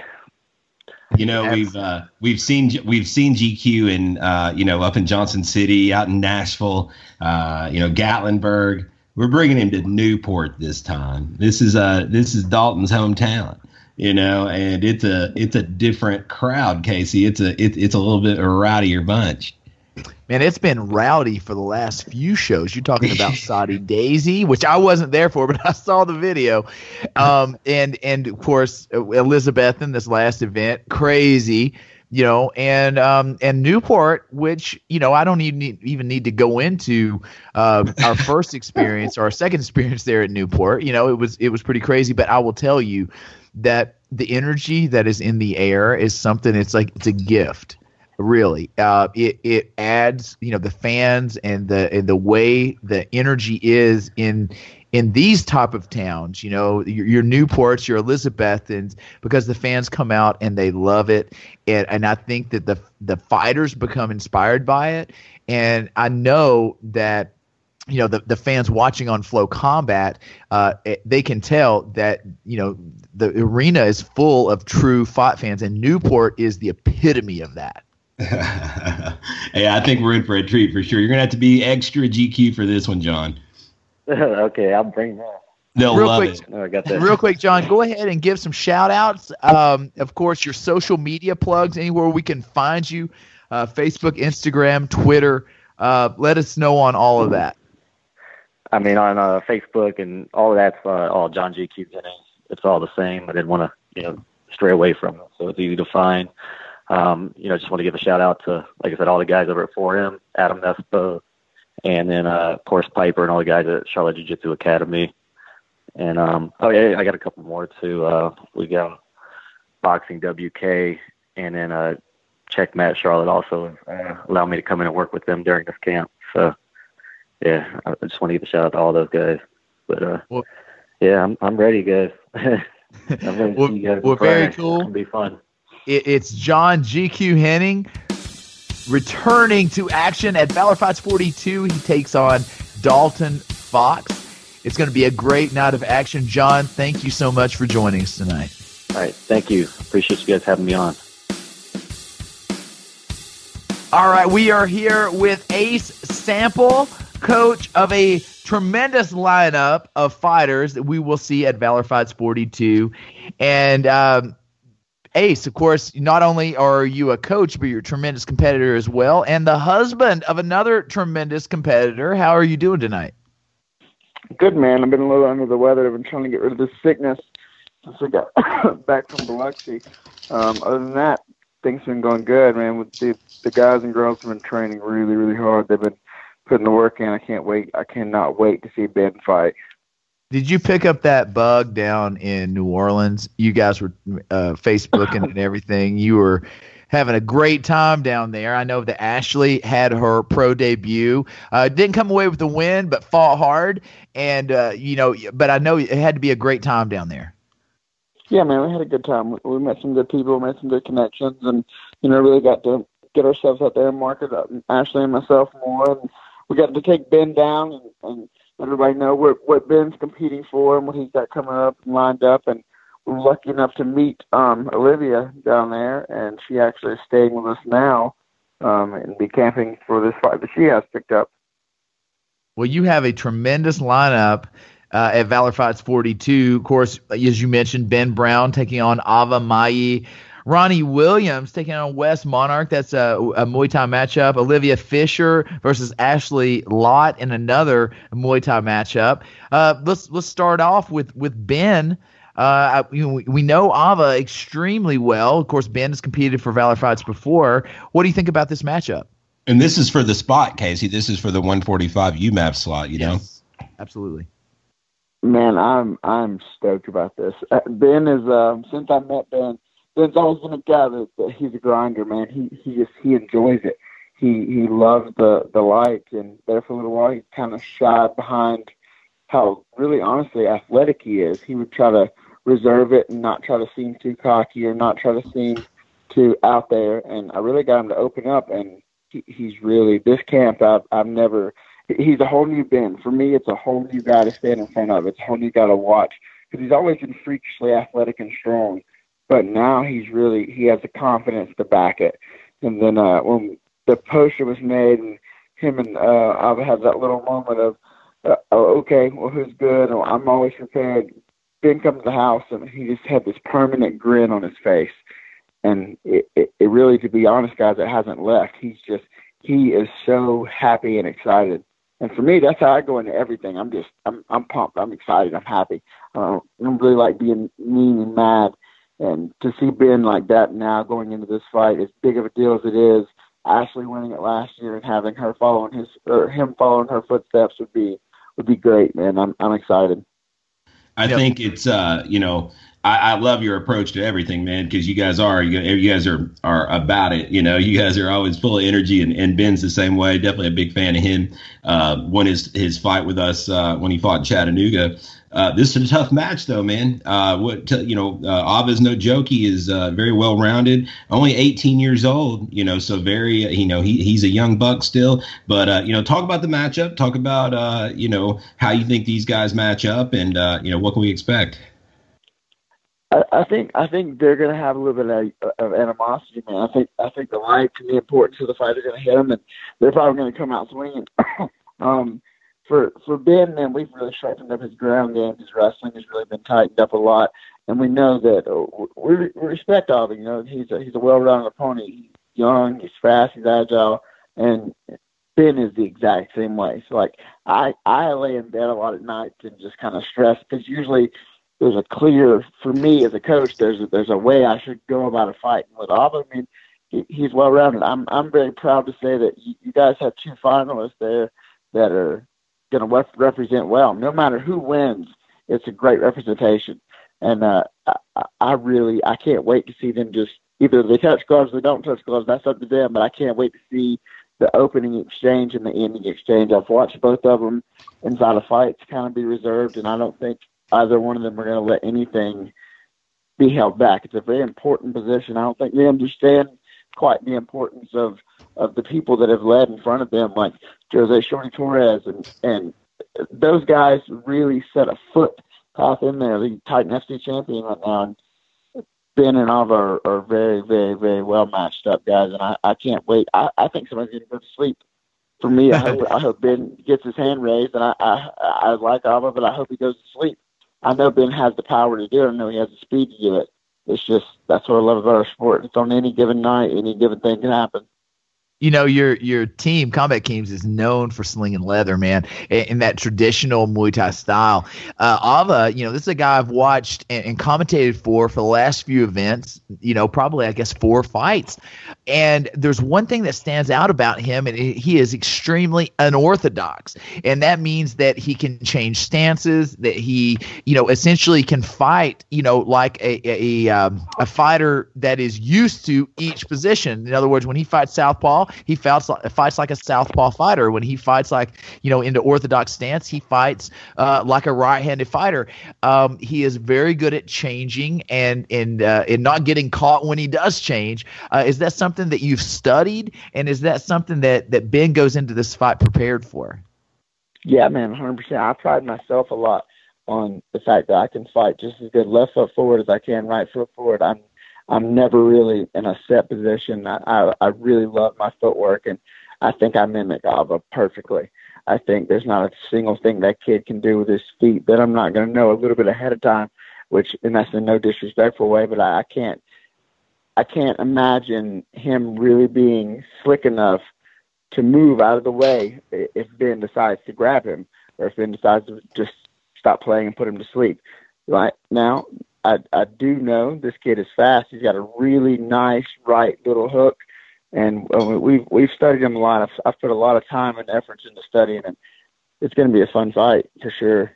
You know, we've uh, we've seen we've seen G Q in uh, you know, up in Johnson City, out in Nashville, uh, you know, Gatlinburg. We're bringing him to Newport this time. This is uh this is Dalton's hometown, you know, and it's a it's a different crowd, Casey. It's a it, it's a little bit of a rowdier bunch. Man, it's been rowdy for the last few shows. You're talking about Saudi Daisy, which I wasn't there for, but I saw the video. Um, and, and of course, Elizabeth in this last event, crazy, you know, and um, and Newport, which, you know, I don't even need, even need to go into uh, our first experience or our second experience there at Newport. You know, it was it was pretty crazy. But I will tell you that the energy that is in the air is something, it's like it's a gift. Really, uh, it it adds, you know, the fans and the and the way the energy is in in these type of towns. You know, your, your Newports, your Elizabethans, because the fans come out and they love it, and and I think that the the fighters become inspired by it, and I know that, you know, the, the fans watching on Flow Combat, uh, it, they can tell that, you know, the arena is full of true fight fans, and Newport is the epitome of that. Hey, I think we're in for a treat for sure. You're gonna have to be extra G Q for this one, John. Okay, I'll bring that. They'll real love quick, it. Oh, I got that. Real quick, John, go ahead and give some shout outs. Um, of course, your social media plugs, anywhere we can find you, uh, Facebook, Instagram, Twitter. Uh, let us know on all of that. I mean, on uh, Facebook and all of that's uh, all John G Q Jennings. It's all the same. I didn't want to, you know, stray away from it, so it's easy to find. Um, you know, just want to give a shout out to, like I said, all the guys over at four M, Adam Nespo, and then, uh, of course, Piper and all the guys at Charlotte Jiu-Jitsu Academy. And, um, oh, yeah, I got a couple more, too. Uh, we got Boxing W K, and then uh, Checkmate Charlotte also uh, allowed me to come in and work with them during this camp. So, yeah, I just want to give a shout out to all those guys. But, uh, well, yeah, I'm I'm ready, guys. I'm ready well, to see you guys. Well, very cool. It'll be fun. It, it's John G Q Henning returning to action at Valor Fights forty-two. He takes on Dalton Fox. It's going to be a great night of action. John, thank you so much for joining us tonight. All right, thank you. Appreciate you guys having me on. All right, we are here with Ace Sample, coach of a tremendous lineup of fighters that we will see at Valor Fights forty-two. And um, Ace, of course, not only are you a coach, but you're a tremendous competitor as well, and the husband of another tremendous competitor. How are you doing tonight? Good, man. I've been a little under the weather. I've been trying to get rid of this sickness since I got back from Biloxi. Um, other than that, things have been going good, man. With the, the guys and girls have been training really, really hard. They've been putting the work in. I can't wait. I cannot wait to see Ben fight. Did you pick up that bug down in New Orleans? You guys were uh, Facebooking and everything. You were having a great time down there. I know that Ashley had her pro debut. Uh, didn't come away with the win, but fought hard. And, uh, you know, but I know it had to be a great time down there. Yeah, man, we had a good time. We, we met some good people, made some good connections, and, you know, really got to get ourselves out there and market up, Ashley and myself more. And we got to take Ben down and, and let everybody know what, what Ben's competing for and what he's got coming up and lined up. And we were lucky enough to meet um, Olivia down there, and she actually is staying with us now um, and be camping for this fight that she has picked up. Well, you have a tremendous lineup uh, at Valor Fights forty-two. Of course, as you mentioned, Ben Brown taking on Ava Mai. Ronnie Williams taking on Wes Monarch. That's a, a Muay Thai matchup. Olivia Fisher versus Ashley Lott in another Muay Thai matchup. Uh, let's let's start off with with Ben. Uh, you know, we know Ava extremely well. Of course, Ben has competed for Valor Fights before. What do you think about this matchup? And this is for the spot, Casey. This is for the one forty-five U M A F slot, you yes, know? Absolutely. Man, I'm I'm stoked about this. Uh, Ben is, um, since I met Ben, Ben's always been a guy that, that he's a grinder, man. He he just he enjoys it. He he loves the, the light, and there for a little while he kind of shied behind how really honestly athletic he is. He would try to reserve it and not try to seem too cocky or not try to seem too out there. And I really got him to open up, and he, he's really, this camp, I've, I've never, he's a whole new Ben. For me, it's a whole new guy to stand in front of. It's a whole new guy to watch, because he's always been freakishly athletic and strong. But now he's really, he has the confidence to back it. And then uh, when the poster was made and him and uh, I've had that little moment of, uh, oh, okay, well, who's good? Oh, I'm always prepared. Ben come to the house, and he just had this permanent grin on his face. And it, it, it really, to be honest, guys, it hasn't left. He's just, he is so happy and excited. And for me, that's how I go into everything. I'm just, I'm, I'm pumped. I'm excited. I'm happy. Uh, I don't really like being mean and mad. And to see Ben like that now going into this fight, as big of a deal as it is, Ashley winning it last year and having her following his, or him following her footsteps would be, would be great, man. I'm, I'm excited. I yep. think it's, uh, you know, I, I love your approach to everything, man, because you guys are, you, you guys are, are about it. You know, you guys are always full of energy, and, and Ben's the same way. Definitely a big fan of him. Uh, won his, his fight with us uh, when he fought in Chattanooga. Uh, this is a tough match, though, man. Uh, what t- you know, uh, Ava's no joke. He is uh, very well rounded. Only eighteen years old, you know, so very, uh, you know, he he's a young buck still. But uh, you know, talk about the matchup. Talk about uh, you know, how you think these guys match up, and uh, you know, what can we expect? I, I think I think they're going to have a little bit of, of animosity, man. I think I think the lights and the importance of the fight are going to hit them, and they're probably going to come out swinging. um, For for Ben, man, we've really sharpened up his ground game. His wrestling has really been tightened up a lot, and we know that uh, we, we respect Ava. You know, he's a, he's a well-rounded opponent. He's young, he's fast, he's agile, and Ben is the exact same way. So, like, I I lay in bed a lot at night and just kind of stress, because usually there's a clear, for me as a coach, there's a, there's a way I should go about a fight. And with Ava, I mean, he, he's well-rounded. I'm I'm very proud to say that you, you guys have two finalists there that are going to represent well. No matter who wins, it's a great representation. And uh, I, I really, I can't wait to see them just either they touch gloves or they don't touch gloves. That's up to them. But I can't wait to see the opening exchange and the ending exchange. I've watched both of them inside of fights kind of be reserved, and I don't think either one of them are going to let anything be held back. It's a very important position. I don't think they understand quite the importance of, of the people that have led in front of them, like Jose Shorty Torres, and, and those guys really set a foot path in there. The Titan F C champion right now, and Ben and Ava are, are very, very, very well matched up guys, and I, I can't wait. I, I think somebody's going to go to sleep. For me, I hope, I hope Ben gets his hand raised, and I, I, I like Ava, but I hope he goes to sleep. I know Ben has the power to do it. I know he has the speed to do it. It's just, that's what I love about our sport. It's on any given night, any given thing can happen. You know, your your team, Combat Kings, is known for slinging leather, man, in, in that traditional Muay Thai style. Uh, Ava, you know, this is a guy I've watched and, and commentated for for the last few events, you know, probably, I guess, four fights. And there's one thing that stands out about him, and he is extremely unorthodox. And that means that he can change stances, that he, you know, essentially can fight, you know, like a, a, a, um, a fighter that is used to each position. In other words, when he fights southpaw, he fights like, fights like a southpaw fighter. When he fights like, you know, into orthodox stance, he fights uh, like a right-handed fighter. Um, he is very good at changing and and uh, and not getting caught when he does change. Uh, is that something that you've studied, and is that something that that Ben goes into this fight prepared for? Yeah, man, one hundred percent. I pride myself a lot on the fact that I can fight just as good left foot forward as I can right foot forward. I'm I'm never really in a set position. I, I, I really love my footwork, and I think I mimic Ava perfectly. I think there's not a single thing that kid can do with his feet that I'm not going to know a little bit ahead of time, which, and that's in no disrespectful way, but I, I can't, I can't imagine him really being slick enough to move out of the way if Ben decides to grab him, or if Ben decides to just stop playing and put him to sleep. Right now, I, I do know this kid is fast. He's got a really nice right little hook, and uh, we've we've studied him a lot. I've, I've put a lot of time and efforts into studying him. It's going to be a fun fight for sure.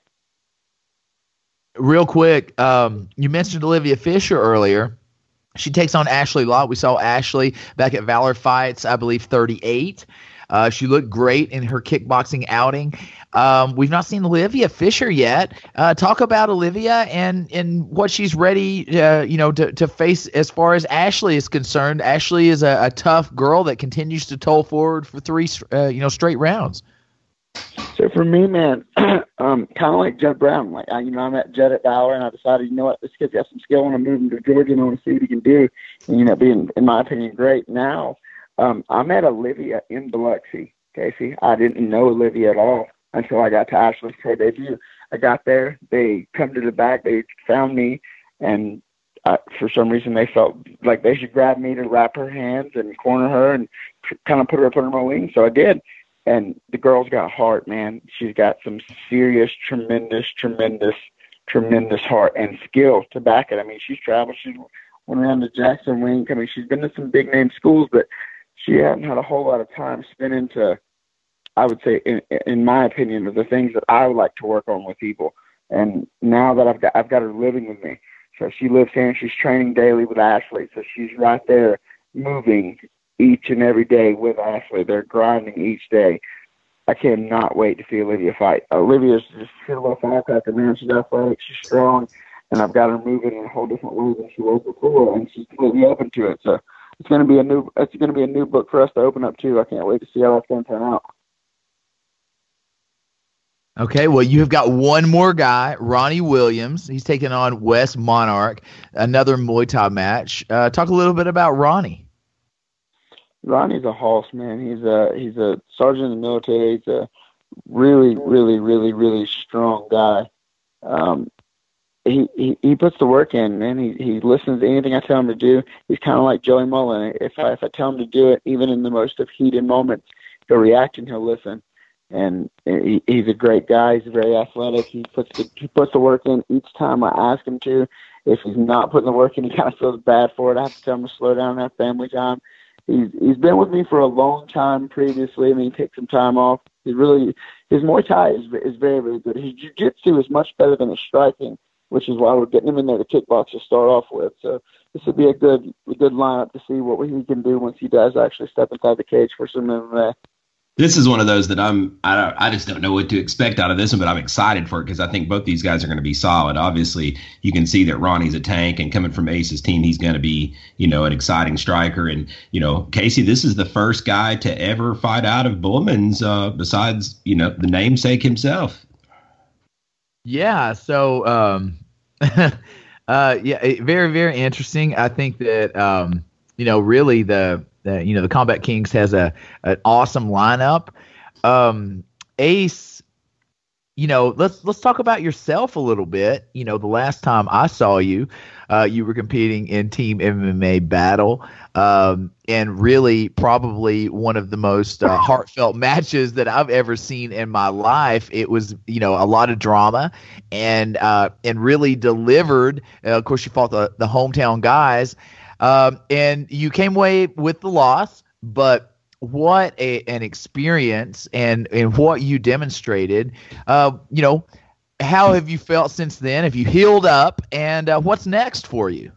Real quick, um, you mentioned Olivia Fisher earlier. She takes on Ashley Lott. We saw Ashley back at Valor Fights, I believe, thirty-eight. Uh, she looked great in her kickboxing outing. Um, we've not seen Olivia Fisher yet. Uh, talk about Olivia and, and what she's ready, uh, you know, to, to face as far as Ashley is concerned. Ashley is a, a tough girl that continues to toll forward for three, uh, you know, straight rounds. So for me, man, um, kind of like Judd Brown. Like I, you know, I met Judd at Valor, and I decided, you know what, this kid's got some skill. I want to move him to Georgia, and I want to see what he can do. And you know, being, in my opinion, great. Now, um, I met Olivia in Biloxi, Casey. I didn't know Olivia at all until I got to Ashley's pro debut. I got there, they come to the back, they found me, and uh, for some reason they felt like they should grab me to wrap her hands and corner her and kind of put her up under my wing. So I did. And the girl's got heart, man. She's got some serious, tremendous, tremendous, tremendous heart and skill to back it. I mean, she's traveled. She's went around to Jackson Wink. I mean, she's been to some big name schools, but she hasn't had a whole lot of time spent into, I would say, in, in my opinion, of the things that I would like to work on with people. And now that I've got, I've got her living with me. So she lives here and she's training daily with Ashley. So she's right there moving each and every day with Ashley. They're grinding each day. I cannot wait to see Olivia fight. Olivia's just a little firecracker, man. She's athletic, she's strong, and I've got her moving in a whole different way than she was before, and she's completely open to it. So it's going to be a new, it's going to be a new book for us to open up too. I can't wait to see how that's going to turn out. Okay, well, you have got one more guy, Ronnie Williams. He's taking on Wes Monarch, another Muay Thai match. Uh, talk a little bit about Ronnie. Ronnie's a hoss, man. He's a he's a sergeant in the military. He's a really, really, really, really strong guy. Um, he, he he puts the work in, man. He he listens to anything I tell him to do. He's kind of like Joey Mullen. If I if I tell him to do it, even in the most of heated moments, he'll react and he'll listen. And he, he's a great guy. He's very athletic. He puts the he puts the work in each time I ask him to. If he's not putting the work in, he kind of feels bad for it. I have to tell him to slow down and have family time. He's he's been with me for a long time previously. I mean, he takes some time off. He's really his Muay Thai is is very very good. His jiu-jitsu is much better than his striking, which is why we're getting him in there to kickbox to start off with. So this would be a good a good lineup to see what he can do once he does actually step inside the cage for some M M A. This is one of those that I'm, I, don't, I just don't know what to expect out of this one, but I'm excited for it because I think both these guys are going to be solid. Obviously, you can see that Ronnie's a tank, and coming from Ace's team, he's going to be, you know, an exciting striker. And, you know, Casey, this is the first guy to ever fight out of Bullman's uh, besides, you know, the namesake himself. Yeah. So, um, uh, yeah, very, very interesting. I think that, um, you know, really the, Uh, you know, the Combat Kings has a an awesome lineup. Um, Ace, you know, let's let's talk about yourself a little bit. You know, the last time I saw you, uh, you were competing in Team M M A Battle, um, and really probably one of the most uh, heartfelt matches that I've ever seen in my life. It was, you know, a lot of drama and uh, and really delivered. Uh, of course, you fought the the hometown guys. Um, and you came away with the loss, but what a, an experience and, and what you demonstrated. Uh, you know, how have you felt since then? Have you healed up, and uh, what's next for you?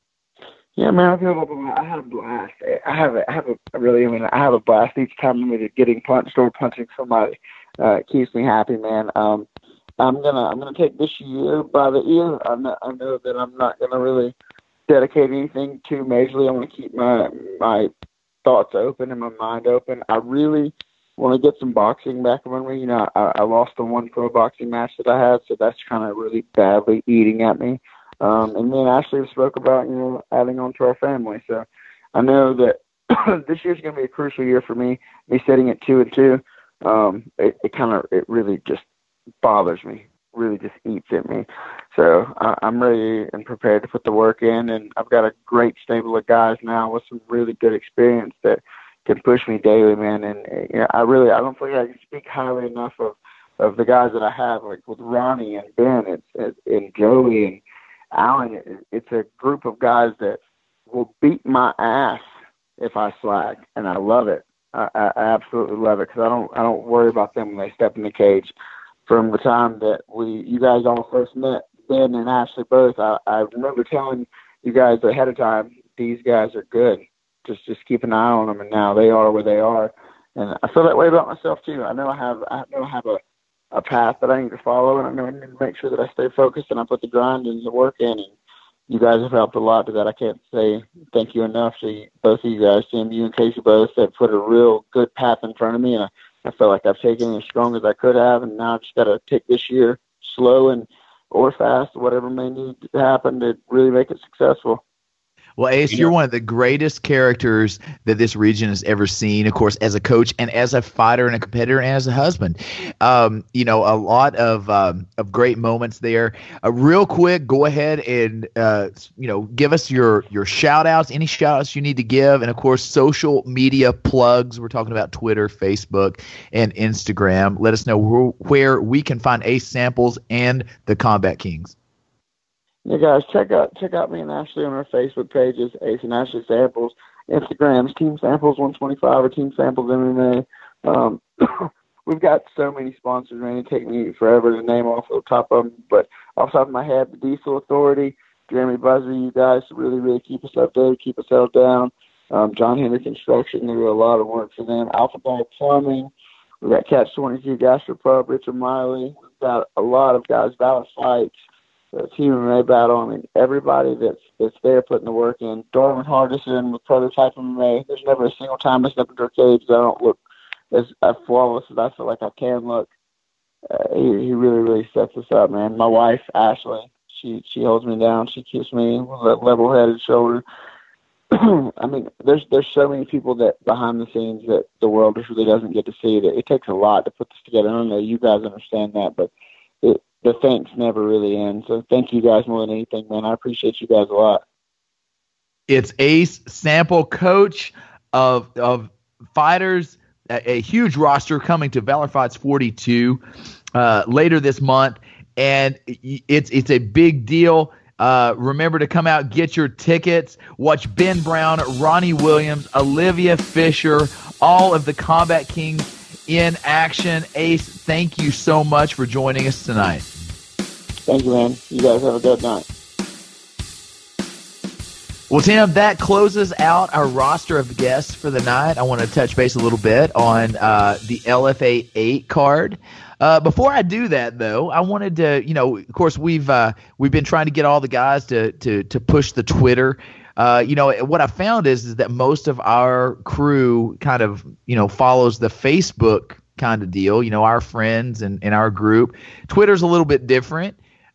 Yeah, man, I feel like I have a blast. I have a, I have a really, I mean, I have a blast each time I'm getting punched or punching somebody. Uh, it keeps me happy, man. Um, I'm gonna, I'm gonna take this year by the ear. I know, I know that I'm not gonna really dedicate anything too majorly. I want to keep my my thoughts open and my mind open. I really want to get some boxing back in me. You know, I, I lost the one pro boxing match that I had, so that's kind of really badly eating at me. Um, and me and Ashley spoke about, you know, adding on to our family. So I know that this year's going to be a crucial year for me. Me sitting at two and two, um, it, it kind of it really just bothers me. Really just eats at me. So I, I'm ready and prepared to put the work in, and I've got a great stable of guys now with some really good experience that can push me daily, man. And you know, I really, I don't think I can speak highly enough of, of the guys that I have, like with Ronnie and Ben and, and, and Joey and Alan. It, it's a group of guys that will beat my ass if I slag, and I love it. I, I absolutely love it because I don't, I don't worry about them when they step in the cage. From the time that we, you guys all first met, Ben and Ashley both, I, I remember telling you guys ahead of time, these guys are good. Just just keep an eye on them, and now they are where they are. And I feel that way about myself too. I know I have I know I have a, a path that I need to follow, and I know I need to make sure that I stay focused and I put the grind and the work in. And you guys have helped a lot to that. I can't say thank you enough to both of you guys, Tim, you and Casey both, have put a real good path in front of me, and I, I feel like I've taken it as strong as I could have, and now I've just got to take this year slow and or fast, whatever may need to happen to really make it successful. Well, Ace, you're one of the greatest characters that this region has ever seen, of course, as a coach and as a fighter and a competitor and as a husband. Um, you know, a lot of um, of great moments there. Uh, real quick, go ahead and, uh, you know, give us your, your shout-outs, any shout-outs you need to give, and, of course, social media plugs. We're talking about Twitter, Facebook, and Instagram. Let us know wh- where we can find Ace Samples and the Combat Kings. Yeah, guys, check out check out me and Ashley on our Facebook pages, Ace and Ashley Samples. Instagram's Team Samples one twenty-five or Team Samples M M A. Um, we've got so many sponsors, man. It takes me forever to name off the top of them. But off the top of my head, the Diesel Authority, Jeremy Buzzer, you guys really, really keep us up there, keep us held down. Um, John Henry Construction, they do a lot of work for them. Alpha Ball Plumbing. We've got Catch twenty-two Gastropub, Richard Miley. We've got a lot of guys, Valor Fights. The Team M M A Battle. I mean, everybody that's that's there putting the work in. Darwin Hardison with Prototype M M A. There's never a single time I step into a cage that I don't look as, as flawless as I feel like I can look. Uh, he, he really, really sets us up, man. My wife, Ashley, she she holds me down. She keeps me with a level-headed shoulder. I mean, there's there's so many people that behind the scenes that the world just really doesn't get to see. That it takes a lot to put this together. I don't know you guys understand that, but it, the thanks never really end. So thank you guys more than anything, man. I appreciate you guys a lot. It's Ace Sample, coach of of fighters, a, a huge roster coming to Valor Fights forty-two uh, later this month, and it's it's a big deal. Uh, remember to come out, get your tickets, watch Ben Brown, Ronnie Williams, Olivia Fisher, all of the Combat Kings in action. Ace, thank you so much for joining us tonight. Thank you, man. You guys have a good night. Well, Tim, that closes out our roster of guests for the night. I want to touch base a little bit on uh, the L F A eight card. Uh, before I do that, though, I wanted to, you know, of course, we've uh, we've been trying to get all the guys to to to push the Twitter. Uh, you know, what I found is is that most of our crew kind of, you know, follows the Facebook kind of deal. You know, our friends and, and our group. Twitter's a little bit different.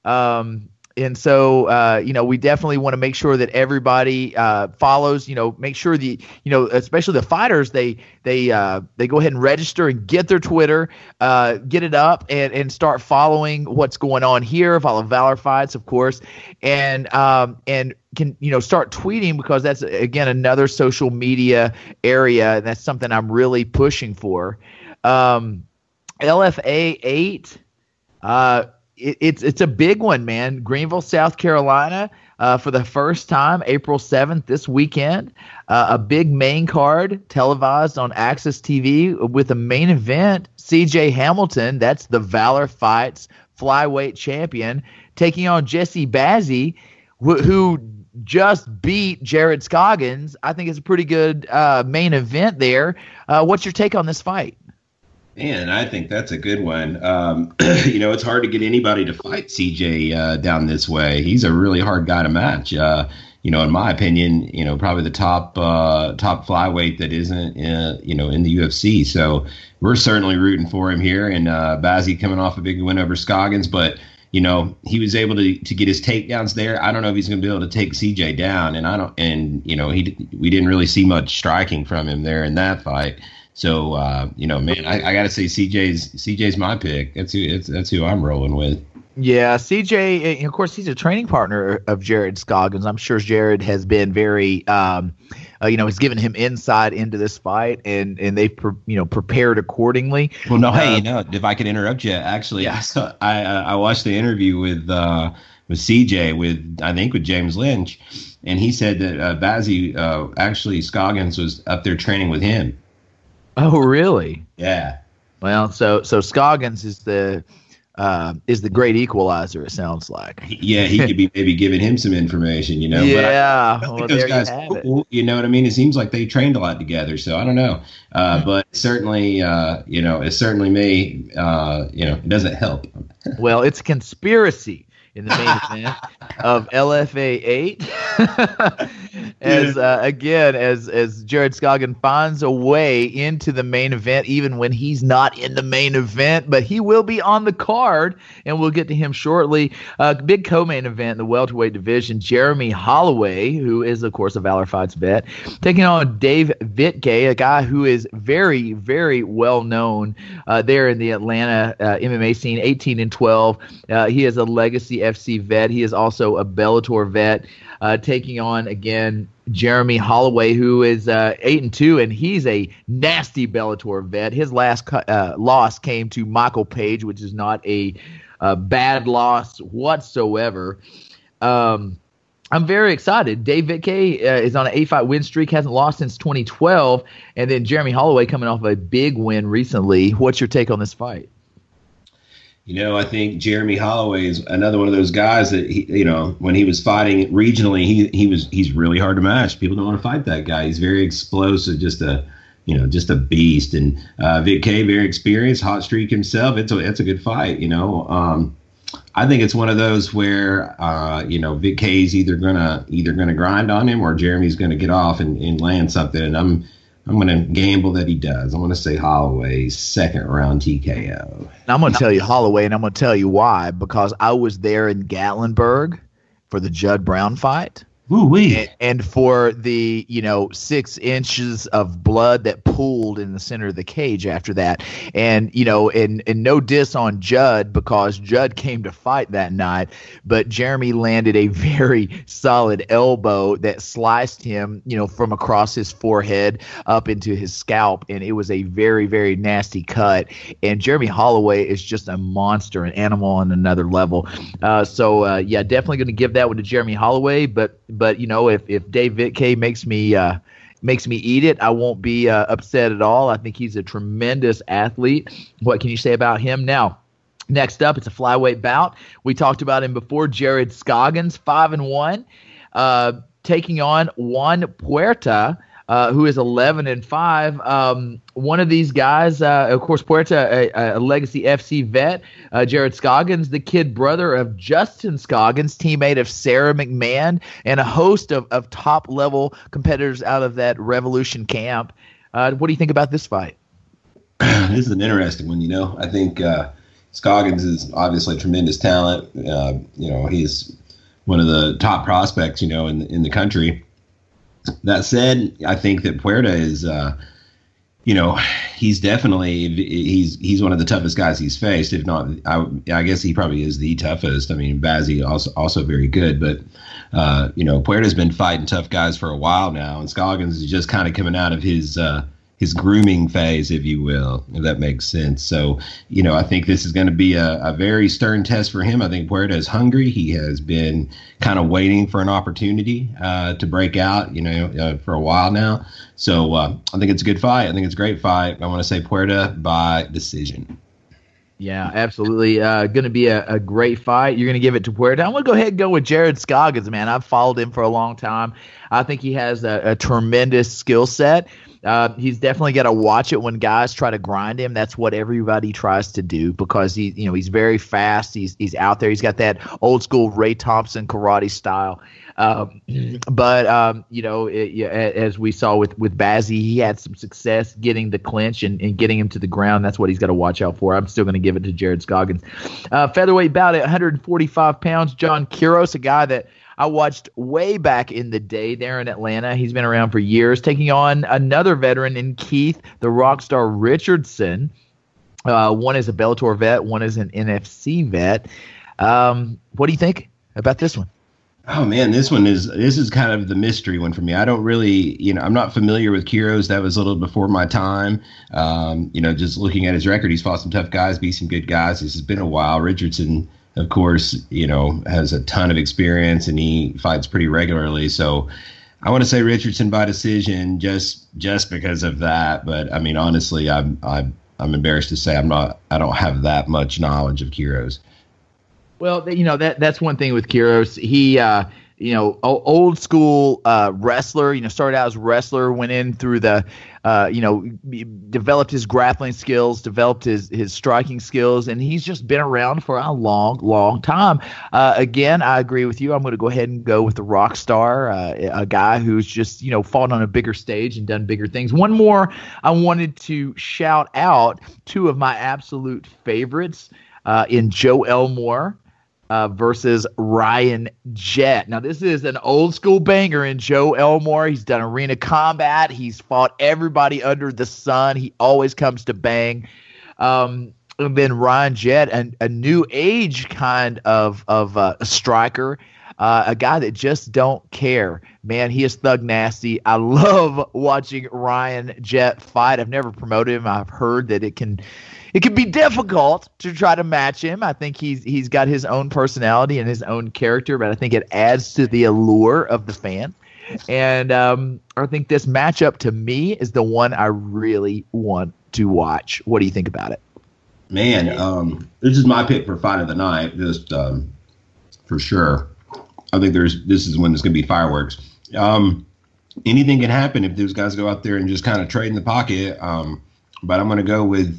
Um, And so, uh, you know, we definitely want to make sure that everybody uh, follows, you know, make sure the, you know, especially the fighters, they they uh, they go ahead and register and get their Twitter, uh, get it up and, and start following what's going on here. Follow Valor Fights, of course, and um, and can, you know, start tweeting, because that's, again, another social media area. And that's something I'm really pushing for. Um, L F A eight. Uh, It, it's it's a big one, man. Greenville, South Carolina, uh, for the first time, April seventh, this weekend. Uh, a big main card televised on Access T V with a main event. C J Hamilton, that's the Valor Fights flyweight champion, taking on Jesse Bazzi, wh- who just beat Jared Scoggins. I think it's a pretty good uh, main event there. Uh, what's your take on this fight? Man, I think that's a good one. Um, you know, it's hard to get anybody to fight C J uh, down this way. He's a really hard guy to match. Uh, you know, in my opinion, you know, probably the top uh, top flyweight that isn't, uh, you know, in the U F C. So we're certainly rooting for him here. And uh, Bazzi coming off a big win over Scoggins, but you know, he was able to to get his takedowns there. I don't know if he's going to be able to take C J down. And I don't, and you know, he we didn't really see much striking from him there in that fight. So, uh, you know, man, I, I got to say C J's C J's my pick. That's who it's, that's who I'm rolling with. Yeah, C J, of course, he's a training partner of Jared Scoggins. I'm sure Jared has been very, um, uh, you know, has given him insight into this fight, and and they've, pre- you know, prepared accordingly. Well, no, hey, uh, you know, if I could interrupt you, actually, yeah. I saw, I, I watched the interview with uh, with C J with I think with James Lynch, and he said that uh, Bazzi, uh, actually Scoggins was up there training with him. Oh, really? Yeah. Well, so so Scoggins is the uh, is the great equalizer. It sounds like. Yeah, he could be maybe giving him some information, you know. Yeah. But I, I well, those there guys, you have cool, it. You know what I mean? It seems like they trained a lot together, so I don't know. Uh, but certainly, uh, you know, it certainly may, uh, you know, it doesn't help. Well, it's a conspiracy in the main event of L F A eight. as uh, again, as as Jared Scoggins finds a way into the main event, even when he's not in the main event, but he will be on the card, and we'll get to him shortly. Uh, big co-main event in the welterweight division. Jeremy Holloway, who is of course a Valor Fights vet, taking on Dave Vitke, a guy who is very, very well known uh, there in the Atlanta uh, M M A scene. eighteen and twelve. Uh, he is a Legacy F C vet. He is also a Bellator vet, uh, taking on again Jeremy Holloway, who is uh, eight and two, and he's a nasty Bellator vet. His last uh, loss came to Michael Page, which is not a uh, bad loss whatsoever. Um, I'm very excited. Dave Vitke uh, is on an eight-fight win streak, hasn't lost since twenty twelve, and then Jeremy Holloway coming off a big win recently. What's your take on this fight? You know, I think Jeremy Holloway is another one of those guys that, he, you know, when he was fighting regionally, he he was he's really hard to match. People don't want to fight that guy. He's very explosive, just a, you know, just a beast. And uh, Vic K, very experienced, hot streak himself. It's a it's a good fight. You know, um, I think it's one of those where, uh, you know, Vic K's either gonna either gonna grind on him or Jeremy's gonna get off and, and land something. And I'm I'm going to gamble that he does. I'm going to say Holloway's second round T K O. And I'm going to tell you Holloway, and I'm going to tell you why. Because I was there in Gatlinburg for the Judd Brown fight. Ooh-wee. And, and for the, you know, six inches of blood that pooled in the center of the cage after that. And, you know, and, and no diss on Judd, because Judd came to fight that night, but Jeremy landed a very solid elbow that sliced him, you know, from across his forehead up into his scalp. And it was a very, very nasty cut. And Jeremy Holloway is just a monster, an animal on another level. Uh, so, uh, yeah, definitely going to give that one to Jeremy Holloway. But, But, you know, if, if Dave Vitke makes me uh, makes me eat it, I won't be uh, upset at all. I think he's a tremendous athlete. What can you say about him? Now, Next up, it's a flyweight bout. We talked about him before. Jared Scoggins, five and one, uh, taking on Juan Puerta, uh, who is eleven and five. Um, one of these guys, uh, of course, Puerta, a, a legacy F C vet. Uh, Jared Scoggins, the kid brother of Justin Scoggins, teammate of Sarah McMahon, and a host of, of top level competitors out of that Revolution camp. Uh, what do you think about this fight? This is an interesting one. You know, I think. Uh, Scoggins is obviously tremendous talent. Uh, you know, he's one of the top prospects, you know, in in the country. That said, I think that Puerta is, uh, you know, he's definitely he's he's one of the toughest guys he's faced. If not, I, I guess he probably is the toughest. I mean, Bazzi also also very good, but uh, you know, Puerta's been fighting tough guys for a while now, and Scoggins is just kind of coming out of his. Uh, his grooming phase, if you will, if that makes sense. So, you know, I think this is going to be a, a very stern test for him. I think Puerta is hungry. He has been kind of waiting for an opportunity uh, to break out, you know, uh, for a while now. So uh, I think it's a good fight. I think it's a great fight. I want to say Puerta by decision. Yeah, absolutely. Uh, going to be a, a great fight. You're going to give it to Puerta. I'm going to go ahead and go with Jared Scoggins, man. I've followed him for a long time. I think he has a, a tremendous skill set. Uh, he's definitely got to watch it when guys try to grind him. That's what everybody tries to do because he, you know, he's very fast. He's he's out there. He's got that old school Ray Thompson karate style. Um, but um, you know, it, yeah, as we saw with with Bazzi, he had some success getting the clinch and, and getting him to the ground. That's what he's got to watch out for. I'm still going to give it to Jared Scoggins. Uh, featherweight bout at one hundred forty-five pounds. John Quiros, a guy that I watched way back in the day there in Atlanta. He's been around for years, taking on another veteran in Keith, the Rockstar Richardson. Uh, one is a Bellator vet, one is an N F C vet. Um, what do you think about this one? Oh man, this one is this is kind of the mystery one for me. I don't really, you know, I'm not familiar with Quiros. That was a little before my time. Um, you know, just looking at his record, he's fought some tough guys, beat some good guys. This has been a while. Richardson, of course, you know, has a ton of experience and he fights pretty regularly. So I want to say Richardson by decision just just because of that. But I mean, honestly, I'm I'm I'm embarrassed to say I'm not I don't have that much knowledge of Quiros. Well, you know, that that's one thing with Quiros. He, uh, you know, old school uh, wrestler, you know, started out as a wrestler, went in through the, uh, you know, developed his grappling skills, developed his, his striking skills, and he's just been around for a long, long time. Uh, again, I agree with you. I'm going to go ahead and go with the rock star, uh, a guy who's just, you know, fought on a bigger stage and done bigger things. One more I wanted to shout out, two of my absolute favorites uh, in Joe Elmore Uh, versus Ryan Jett. Now, this is an old school banger in Joe Elmore. He's done arena combat. He's fought everybody under the sun. He always comes to bang. Um, and then Ryan Jett, a, a new age kind of of uh, a striker, uh, a guy that just don't care. Man, he is thug nasty. I love watching Ryan Jett fight. I've never promoted him. I've heard that it can It can be difficult to try to match him. I think he's he's got his own personality and his own character, but I think it adds to the allure of the fan. And um, I think this matchup to me is the one I really want to watch. What do you think about it? Man, um, this is my pick for fight of the night, just um, for sure. I think there's this is when there's going to be fireworks. Um, anything can happen if those guys go out there and just kind of trade in the pocket. Um, but I'm going to go with.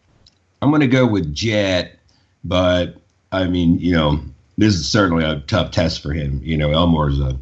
I'm going to go with Jett, but I mean, you know, this is certainly a tough test for him. You know, Elmore's a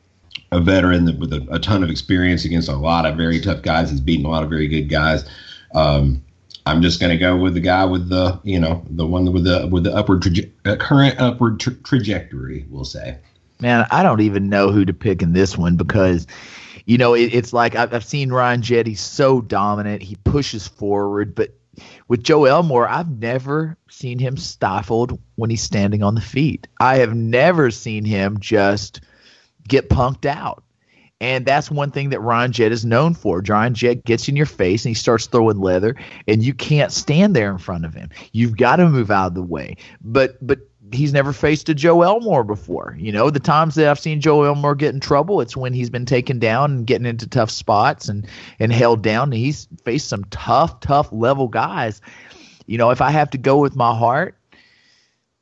a veteran that, with a, a ton of experience against a lot of very tough guys. He's beaten a lot of very good guys. Um, I'm just going to go with the guy with the, you know, the one with the with the upward traje- uh, current upward tra- trajectory, we'll say. Man, I don't even know who to pick in this one because, you know, it, it's like I've, I've seen Ryan Jett. He's so dominant. He pushes forward, but with Joe Elmore, I've never seen him stifled when he's standing on the feet. I have never seen him just get punked out. And that's one thing that Ryan Jett is known for. Ryan Jett gets in your face and he starts throwing leather, and you can't stand there in front of him. You've got to move out of the way. But but he's never faced a Joe Elmore before. You know, the times that I've seen Joe Elmore get in trouble, it's when he's been taken down and getting into tough spots and, and held down. And he's faced some tough, tough level guys. You know, if I have to go with my heart,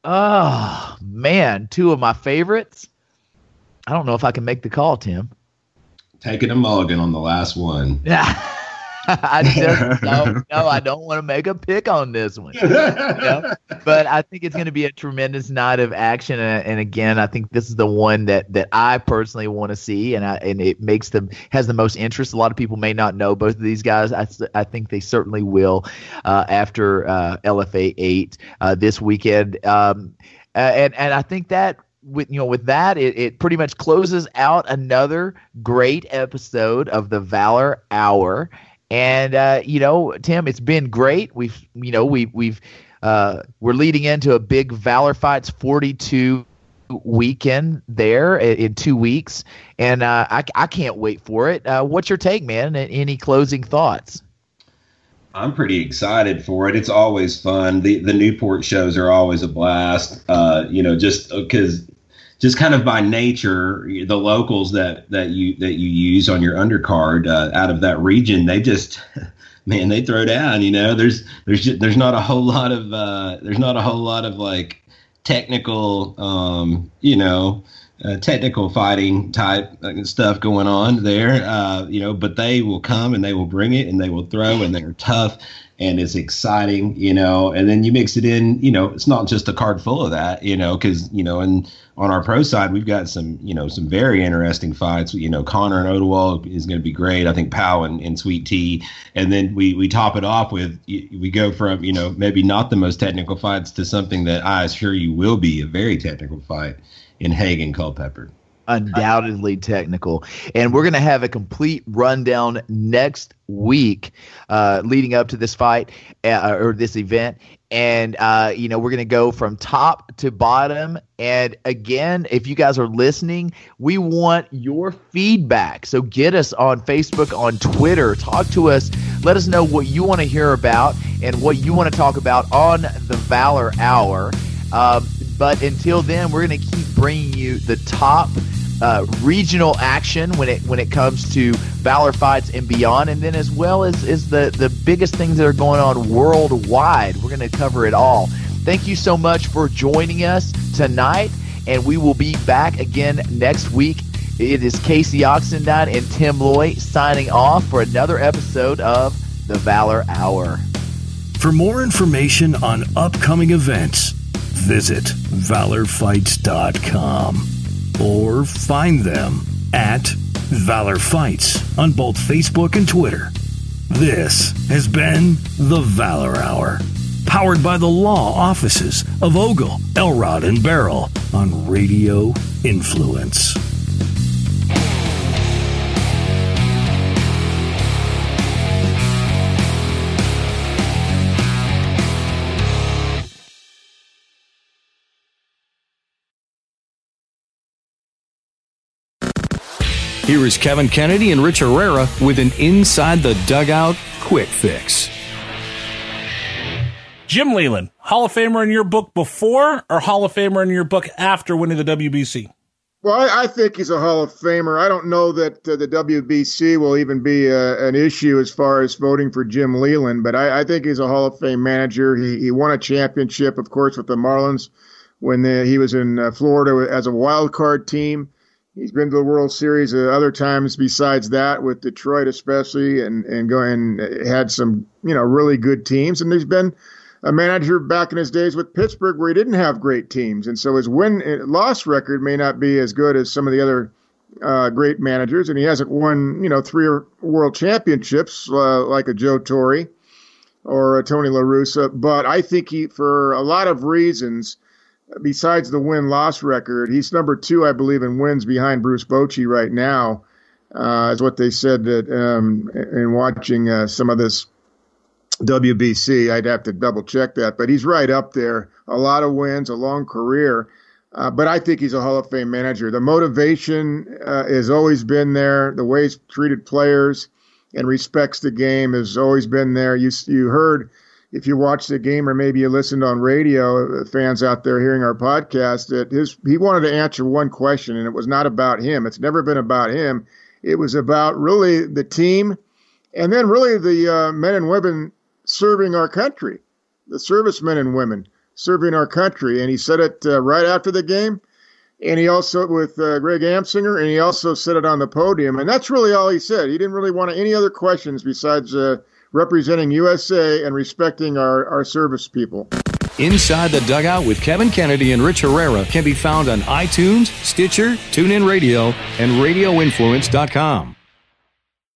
Oh, man, two of my favorites. I don't know if I can make the call, Tim. Taking a mulligan on the last one. Yeah. I just no, no, I don't want to make a pick on this one. You know? But I think it's going to be a tremendous night of action, and, and again, I think this is the one that that I personally want to see, and I and it makes them has the most interest. A lot of people may not know both of these guys. I I think they certainly will uh, after uh, L F A eight uh, this weekend, um, and and I think that. With you know, with that, it, it pretty much closes out another great episode of the Valor Hour. And uh, you know, Tim, it's been great. We've you know we we've uh, we're leading into a big Valor Fights forty-two weekend there in, in two weeks, and uh, I I can't wait for it. Uh, what's your take, man? Any closing thoughts? I'm pretty excited for it. It's always fun. The the Newport shows are always a blast. Uh, you know, just because. Just kind of by nature, the locals that, that you that you use on your undercard uh, out of that region, they just, man, they throw down. You know, there's there's just, there's not a whole lot of uh, there's not a whole lot of like technical, um, you know, uh, technical fighting type stuff going on there. Uh, you know, but they will come and they will bring it and they will throw and they're tough. And it's exciting, you know, and then you mix it in, you know, it's not just a card full of that, you know, because, you know, and on our pro side, we've got some, you know, some very interesting fights. You know, Connor and Odewald is going to be great. I think Powell and, and Sweet Tea. And then we, we top it off with, we go from, you know, maybe not the most technical fights to something that I assure you will be a very technical fight in Hagen Culpepper. Undoubtedly technical. And we're going to have a complete rundown next week uh, leading up to this fight uh, or this event. And, uh, you know, we're going to go from top to bottom. And again, if you guys are listening, we want your feedback. So get us on Facebook, on Twitter, talk to us. Let us know what you want to hear about and what you want to talk about on the Valor Hour. Um, but until then, we're going to keep bringing you the top Uh, regional action when it when it comes to Valor Fights and beyond, and then as well as is the the biggest things that are going on worldwide. We're going to cover it all. Thank you so much for joining us tonight, and we will be back again next week. It is Casey Oxendine and Tim Loy signing off for another episode of the Valor Hour. For more information on upcoming events, visit valor fights dot com. Or find them at Valor Fights on both Facebook and Twitter. This has been the Valor Hour, powered by the law offices of Ogle, Elrod, and Barrel on Radio Influence. Here is Kevin Kennedy and Rich Herrera with an Inside the Dugout quick fix. Jim Leyland, Hall of Famer in your book before or Hall of Famer in your book after winning the W B C? Well, I, I think he's a Hall of Famer. I don't know that uh, the W B C will even be uh, an issue as far as voting for Jim Leyland, but I, I think he's a Hall of Fame manager. He, he won a championship, of course, with the Marlins when the, he was in uh, Florida as a wild card team. He's been to the World Series uh, other times besides that, with Detroit especially, and and going had some you know really good teams. And he's been a manager back in his days with Pittsburgh where he didn't have great teams, and so his win loss record may not be as good as some of the other uh, great managers. And he hasn't won you know three World Championships uh, like a Joe Torre or a Tony La Russa. But I think he, for a lot of reasons, besides the win-loss record, he's number two, I believe, in wins behind Bruce Bochy right now, uh, is what they said that um, in watching uh, some of this W B C. I'd have to double-check that, but he's right up there. A lot of wins, a long career, uh, but I think he's a Hall of Fame manager. The motivation uh, has always been there. The way he's treated players and respects the game has always been there. You, you heard... If you watched the game or maybe you listened on radio, fans out there hearing our podcast, that his he wanted to answer one question, and it was not about him. It's never been about him. It was about really the team and then really the uh, men and women serving our country, the servicemen and women serving our country. And he said it uh, right after the game. And he also, with uh, Greg Amsinger, and he also said it on the podium. And that's really all he said. He didn't really want any other questions besides uh, representing U S A and respecting our, our service people. Inside the Dugout with Kevin Kennedy and Rich Herrera can be found on iTunes, Stitcher, TuneIn Radio, and radio influence dot com.